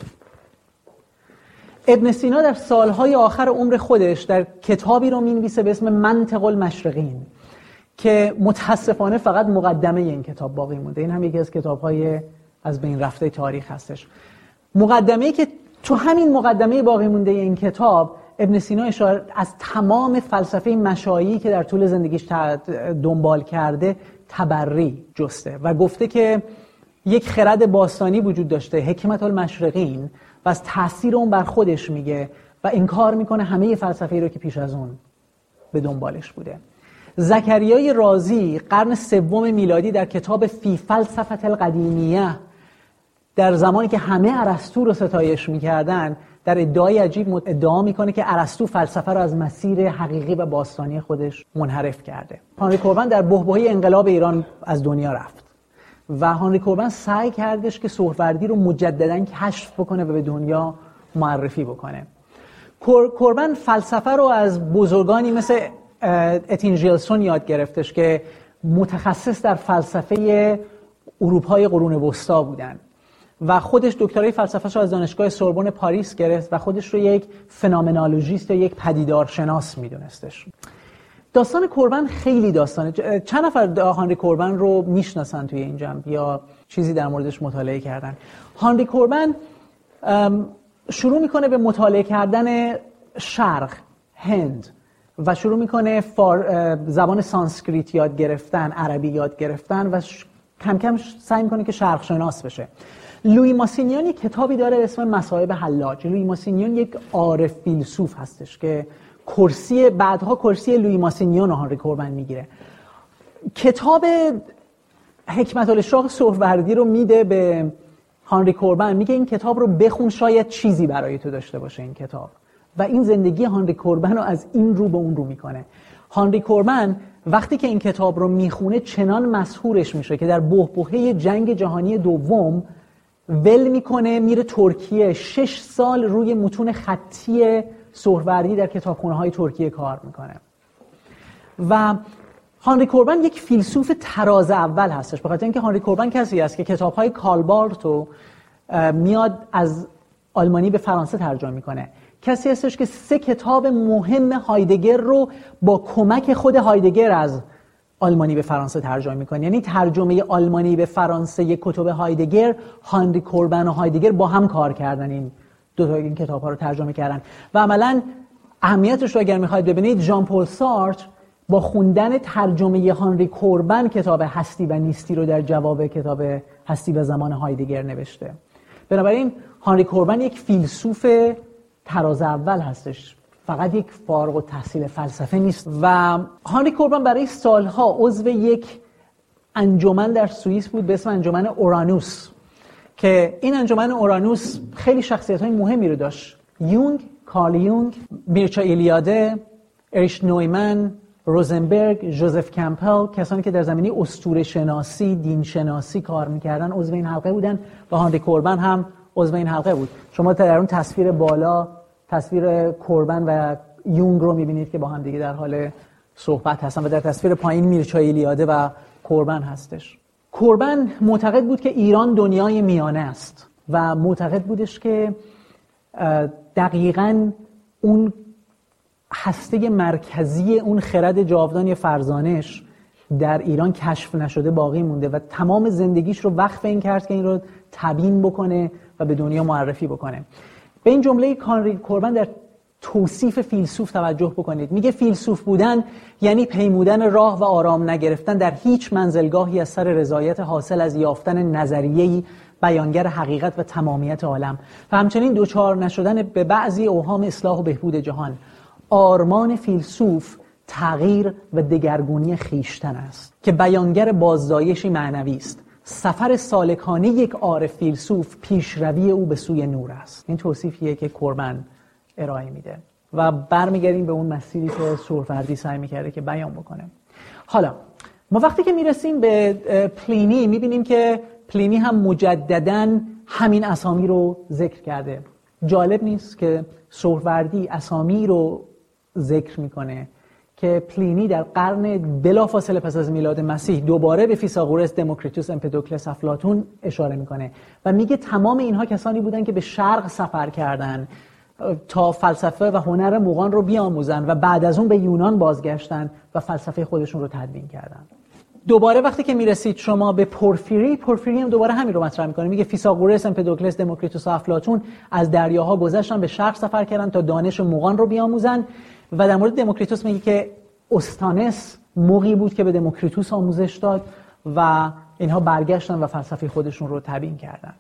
ابن سینا در سالهای آخر عمر خودش در کتابی رو مینویسه به اسم منطق المشرقین که متاسفانه فقط مقدمه این کتاب باقی مونده. این هم یکی از کتاب‌های از بین رفته تاریخ هستش. مقدمه‌ای که تو همین مقدمه باقی مونده این کتاب ابن سینا اشاره از تمام فلسفه مشایی که در طول زندگیش دنبال کرده تبری جسته و گفته که یک خرد باستانی وجود داشته، حکمت المشرقین، و از تأثیر اون بر خودش میگه و انکار میکنه همه فلسفه‌ای رو که پیش از اون به دنبالش بوده. زکریای رازی قرن سوم میلادی در کتاب فی فلسفه القدیمیه، در زمانی که همه ارسطو رو ستایش میکردن، در ادعای عجیب ادعا میکنه که ارسطو فلسفه رو از مسیر حقیقی و باستانی خودش منحرف کرده. هانری کوربن در بحبوحه انقلاب ایران از دنیا رفت و هانری کوربن سعی کردش که سهروردی رو مجدداً کشف بکنه و به دنیا معرفی بکنه. کوربن فلسفه رو از بزرگانی مثل اتین ژیلسون یاد گرفتش که متخصص در فلسفه اروپای قرون وسطا بودن و خودش دکترای فلسفه‌اش رو از دانشگاه سوربن پاریس گرفت و خودش رو یک فنومنولوژیست یا یک پدیدارشناس میدونستش. داستان کوربن خیلی داستانه. چند نفر هانری کوربن رو میشناسن توی این جمع یا چیزی در موردش مطالعه کردن؟ هانری کوربن شروع میکنه به مطالعه کردن شرق، هند، و شروع میکنه فار... زبان سانسکریت یاد گرفتن، عربی یاد گرفتن و ش... کم کم سعی میکنه که شرق شناس بشه. لویی ماسینیان یک کتابی داره به اسم مصائب حلاج. لویی ماسینیان یک عارف فیلسوف هستش که کرسی بعدها کرسی لویی ماسینیان رو هانری کوربن میگیره. کتاب حکمت الاشراق سهروردی رو میده به هانری کوربن، میگه این کتاب رو بخون، شاید چیزی برای تو داشته باشه این کتاب. و این زندگی هانری کوربن رو از این رو به اون رو میکنه. هانری کوربن وقتی که این کتاب رو میخونه چنان مسحورش میشه که در بحبوحه جنگ جهانی دوم ول میکنه میره ترکیه، شش سال روی متون خطی سهروردی در کتابخونه های ترکیه کار میکنه. و هانری کوربن یک فیلسوف تراز اول هستش، به خاطر اینکه هانری کوربن کسی است که کتاب‌های کارل بارت رو میاد از آلمانی به فرانسه ترجمه میکنه. کسی هستش که سه کتاب مهم هایدگر رو با کمک خود هایدگر از آلمانی به فرانسه ترجمه میکنه. یعنی ترجمه آلمانی به فرانسه کتب هایدگر، هانری کوربن و هایدگر با هم کار کردن، این دو تا این کتاب‌ها رو ترجمه کردن. و عملاً اهمیتش رو اگر میخواید ببینید، ژان پل سارتر با خوندن ترجمه هانری کوربن کتاب هستی و نیستی رو در جواب کتاب هستی و زمان هایدگر نوشته. بنابراین هانری کوربن یک فیلسوف تراز اول هستش، فقط یک فارغ التحصیل فلسفه نیست. و هانری کوربن برای سالها عضو یک انجمن در سوئیس بود به اسم انجمن اورانوس که این انجمن اورانوس خیلی شخصیت‌های مهمی رو داشت. یونگ، کارل یونگ، میرچا ایلیاده، اریش نویمن، روزنبرگ، جوزف کمپل، کسانی که در زمینه اسطوره شناسی، دین شناسی کار می‌کردن عضو این حلقه بودن و هانری کوربن هم عضو این حلقه بود. شما در اون تصویر بالا تصویر کوربن و یونگ رو می‌بینید که با هم دیگه در حال صحبت هستن و در تصویر پایین میرچا ایلیاده و کوربن هستش. کوربن معتقد بود که ایران دنیای میانه است و معتقد بودش که دقیقاً اون هسته مرکزی اون خرد جاودانی فرزانش در ایران کشف نشده باقی مونده و تمام زندگیش رو وقف این کرد که این رو تبیین بکنه و به دنیا معرفی بکنه. به این جمله هانری کوربن در توصیف فیلسوف توجه بکنید. میگه فیلسوف بودن یعنی پیمودن راه و آرام نگرفتن در هیچ منزلگاهی از سر رضایت حاصل از یافتن نظریه‌ای بیانگر حقیقت و تمامیت عالم و همچنین دوچار نشدن به بعضی اوهام اصلاح و بهبود جهان. آرمان فیلسوف تغییر و دگرگونی خیشتن است که بیانگر بازدایشی معنوی است. سفر سالکانه یک عارف فیلسوف پیشروی او به سوی نور است. این توصیفیه که کوربن ارائه میده و برمیگردیم به اون مسیری که سهروردی سعی میکرده که بیان بکنه. حالا ما وقتی که میرسیم به پلینی میبینیم که پلینی هم مجدداً همین اسامی رو ذکر کرده. جالب نیست که سهروردی اسامی رو ذکر میکنه که پلینی در قرن بلافاصله پس از میلاد مسیح دوباره به فیثاغورس، دموکریتوس، امپدوکلس، افلاطون اشاره میکنه و میگه تمام اینها کسانی بودن که به شرق سفر کردن تا فلسفه و هنر مغان رو بیاموزن و بعد از اون به یونان بازگشتن و فلسفه خودشون رو تدوین کردن. دوباره وقتی که میرسید شما به پورفیری، پورفیری هم دوباره همین رو مطرح میکنه. میگه فیثاغورس، امپدوکلس، دموکریتوس و افلاطون از دریاها گذشتن به شرق سفر کردن تا دانش مغان رو بیاموزن و در مورد دموکریتوس میگه که اوستانس موقعی بود که به دموکریتوس آموزش داد و اینها برگشتن و فلسفه خودشون رو تبیین کردن.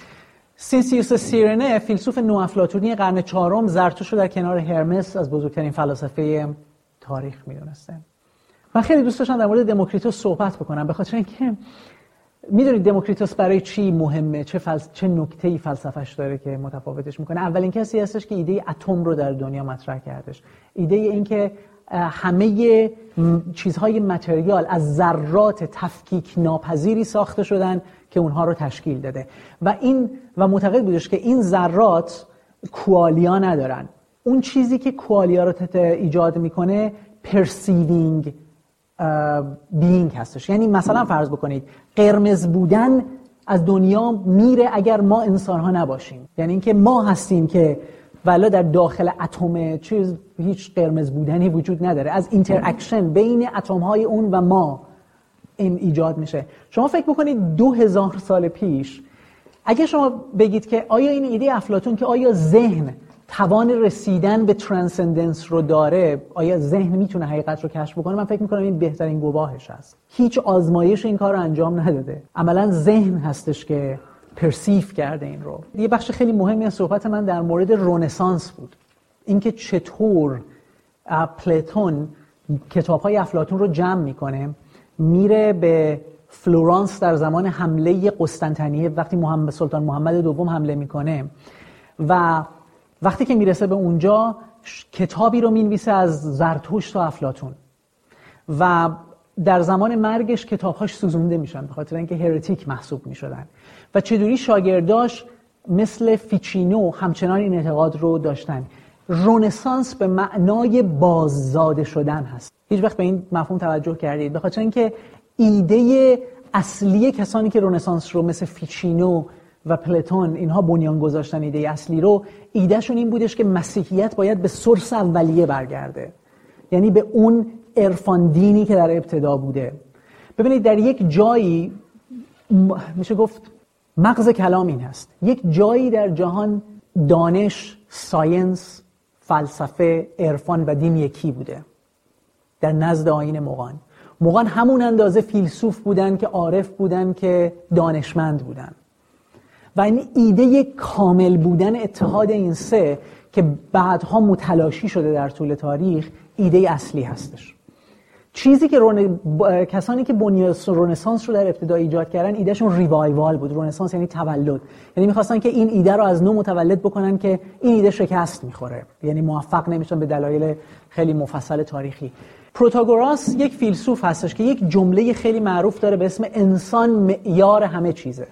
سینسیوس سیرنه، فیلسوف نوافلاطونی قرن چهارم، زرتشت رو در کنار هرمس از بزرگترین فلاسفه تاریخ میدونسته. من خیلی دوست داشتم در مورد دموکریتوس صحبت بکنم به خاطر اینکه میدونید دموکریتوس برای چی مهمه، چه فلس... چه نکته‌ای فلسفه‌اش داره که متفاوتش میکنه. اولین کسی هستش که ایده اتم رو در دنیا مطرح کردش. ایده این که همه چیزهای متریال از ذرات تفکیک ناپذیری ساخته شدن که اونها رو تشکیل داده و این و معتقد بودش که این ذرات کوالیا ندارن. اون چیزی که کوالیا رو ایجاد میکنه پرسیوینگ بینگ هستش. یعنی مثلا فرض بکنید قرمز بودن از دنیا میره اگر ما انسان ها نباشیم، یعنی اینکه ما هستیم که ولی در داخل اتم چیز هیچ قرمز بودنی وجود نداره. از اینتراکشن بین اتم های اون و ما این ایجاد میشه. شما فکر بکنید دو هزار سال پیش اگه شما بگید که آیا این ایده افلاطون که آیا ذهن توان رسیدن به ترانسندنس رو داره، آیا ذهن میتونه حقیقت رو کشف بکنه، من فکر میکنم این بهترین گواهش است. هیچ آزمایش این کار رو انجام نداده، عملا ذهن هستش که پرسیف کرده این رو. یه بخش خیلی مهمی از صحبت من در مورد رنسانس بود، اینکه چطور پلاتون کتاب‌های افلاطون رو جمع میکنه، میره به فلورانس در زمان حمله قسطنطنیه وقتی محمد سلطان محمد دوم حمله میکنه و وقتی که میرسه به اونجا کتابی رو مینویسه از زرتشت و افلاطون و در زمان مرگش کتابهاش سوزونده میشن به خاطر اینکه هرتیک محسوب میشدن و چجوری شاگرداش مثل فیچینو همچنان این اعتقاد رو داشتن. رنسانس به معنای باززاده شدن هست. هیچ وقت به این مفهوم توجه کردید؟ به خاطر اینکه ایده اصلی کسانی که رنسانس رو مثل فیچینو و پلاتون اینها بنیان گذاشتن ایده اصلی رو، ایدهشون این بودش که مسیحیت باید به سورس اولیه برگرده، یعنی به اون عرفان دینی که در ابتدا بوده. ببینید در یک جایی میشه گفت مغز کلام این هست، یک جایی در جهان دانش، ساینس، فلسفه، عرفان و دین یکی بوده. در نزد آیین مغان. مغان همون اندازه فیلسوف بودن که عارف بودن که دانشمند بودن و این ایده کامل بودن اتحاد این سه که بعدها متلاشی شده در طول تاریخ ایده اصلی هستش. چیزی که رون... ب... کسانی که بنیاد رنسانس رو در ابتدا ایجاد کردن ایدهشون ریوایوال بود. رنسانس یعنی تولد، یعنی می‌خواستن که این ایده رو از نو متولد بکنن که این ایده شکست می‌خوره، یعنی موفق نمیشن به دلایل خیلی مفصل تاریخی. پروتاگوراس یک فیلسوف هستش که یک جمله خیلی معروف داره به اسم انسان معیار همه چیزه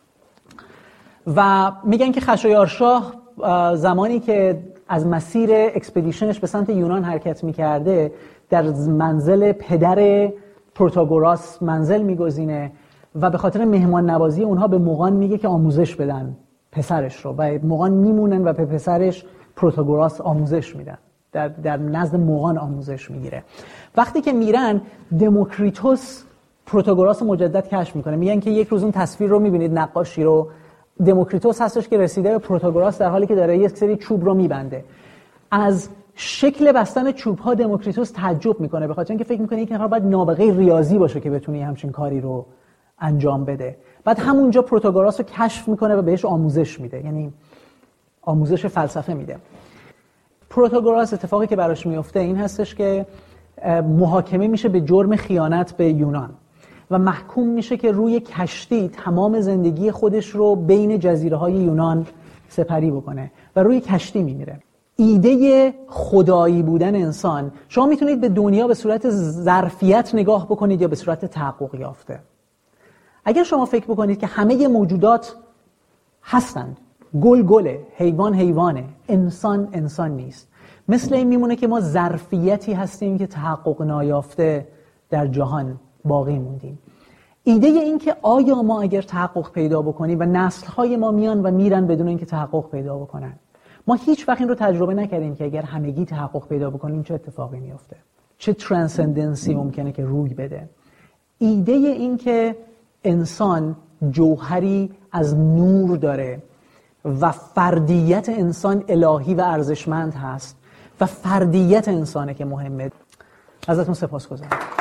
و میگن که خشایارشاه زمانی که از مسیر اکسپدیشنش به سمت یونان حرکت می‌کرده در منزل پدر پروتاگوراس منزل میگزینه و به خاطر مهمان نوازی اونها به مغان میگه که آموزش بدن پسرش رو و مغان میمونن و به پسرش پروتاگوراس آموزش میدن، در, در نزد مغان آموزش میگیره. وقتی که میرن دموکریتوس پروتاگوراس مجدد کشف میکنه. میگن که یک روز اون تصویر رو میبینید نقاشی رو، دموکریتوس هستش که رسیده به پروتاگوراس در حالی که داره یک سری چوب رو میبنده. از شکل بستن چوب‌ها دموکریتوس تعجب میکنه، به خاطر اینکه فکر میکنه یک نفر باید نابغه ریاضی باشه که بتونه همچین کاری رو انجام بده. بعد همونجا پروتاگوراس رو کشف میکنه و بهش آموزش میده، یعنی آموزش فلسفه میده. پروتاگوراس اتفاقی که براش میفته این هستش که محاکمه میشه به جرم خیانت به یونان و محکوم میشه که روی کشتی تمام زندگی خودش رو بین جزیره‌های یونان سپری بکنه و روی کشتی میمیره. ایده خدایی بودن انسان، شما میتونید به دنیا به صورت ظرفیت نگاه بکنید یا به صورت تحقق یافته. اگر شما فکر بکنید که همه موجودات هستند، گل گله، حیوان حیوانه، انسان انسان نیست، مثل این میمونه که ما ظرفیتی هستیم که تحقق نایافته در جهان باقی موندیم. ایده این که آیا ما اگر تحقق پیدا بکنیم و نسل‌های ما میان و میرن بدون اینکه تحقق پیدا بکنن، ما هیچ وقت این رو تجربه نکردیم که اگر همگی تحقق پیدا بکنیم چه اتفاقی میفته، چه ترانسندنسی ممکنه که روی بده. ایده این که انسان جوهری از نور داره و فردیت انسان الهی و ارزشمند هست و فردیت انسانه که مهمه. ازتون سپاسگزارم.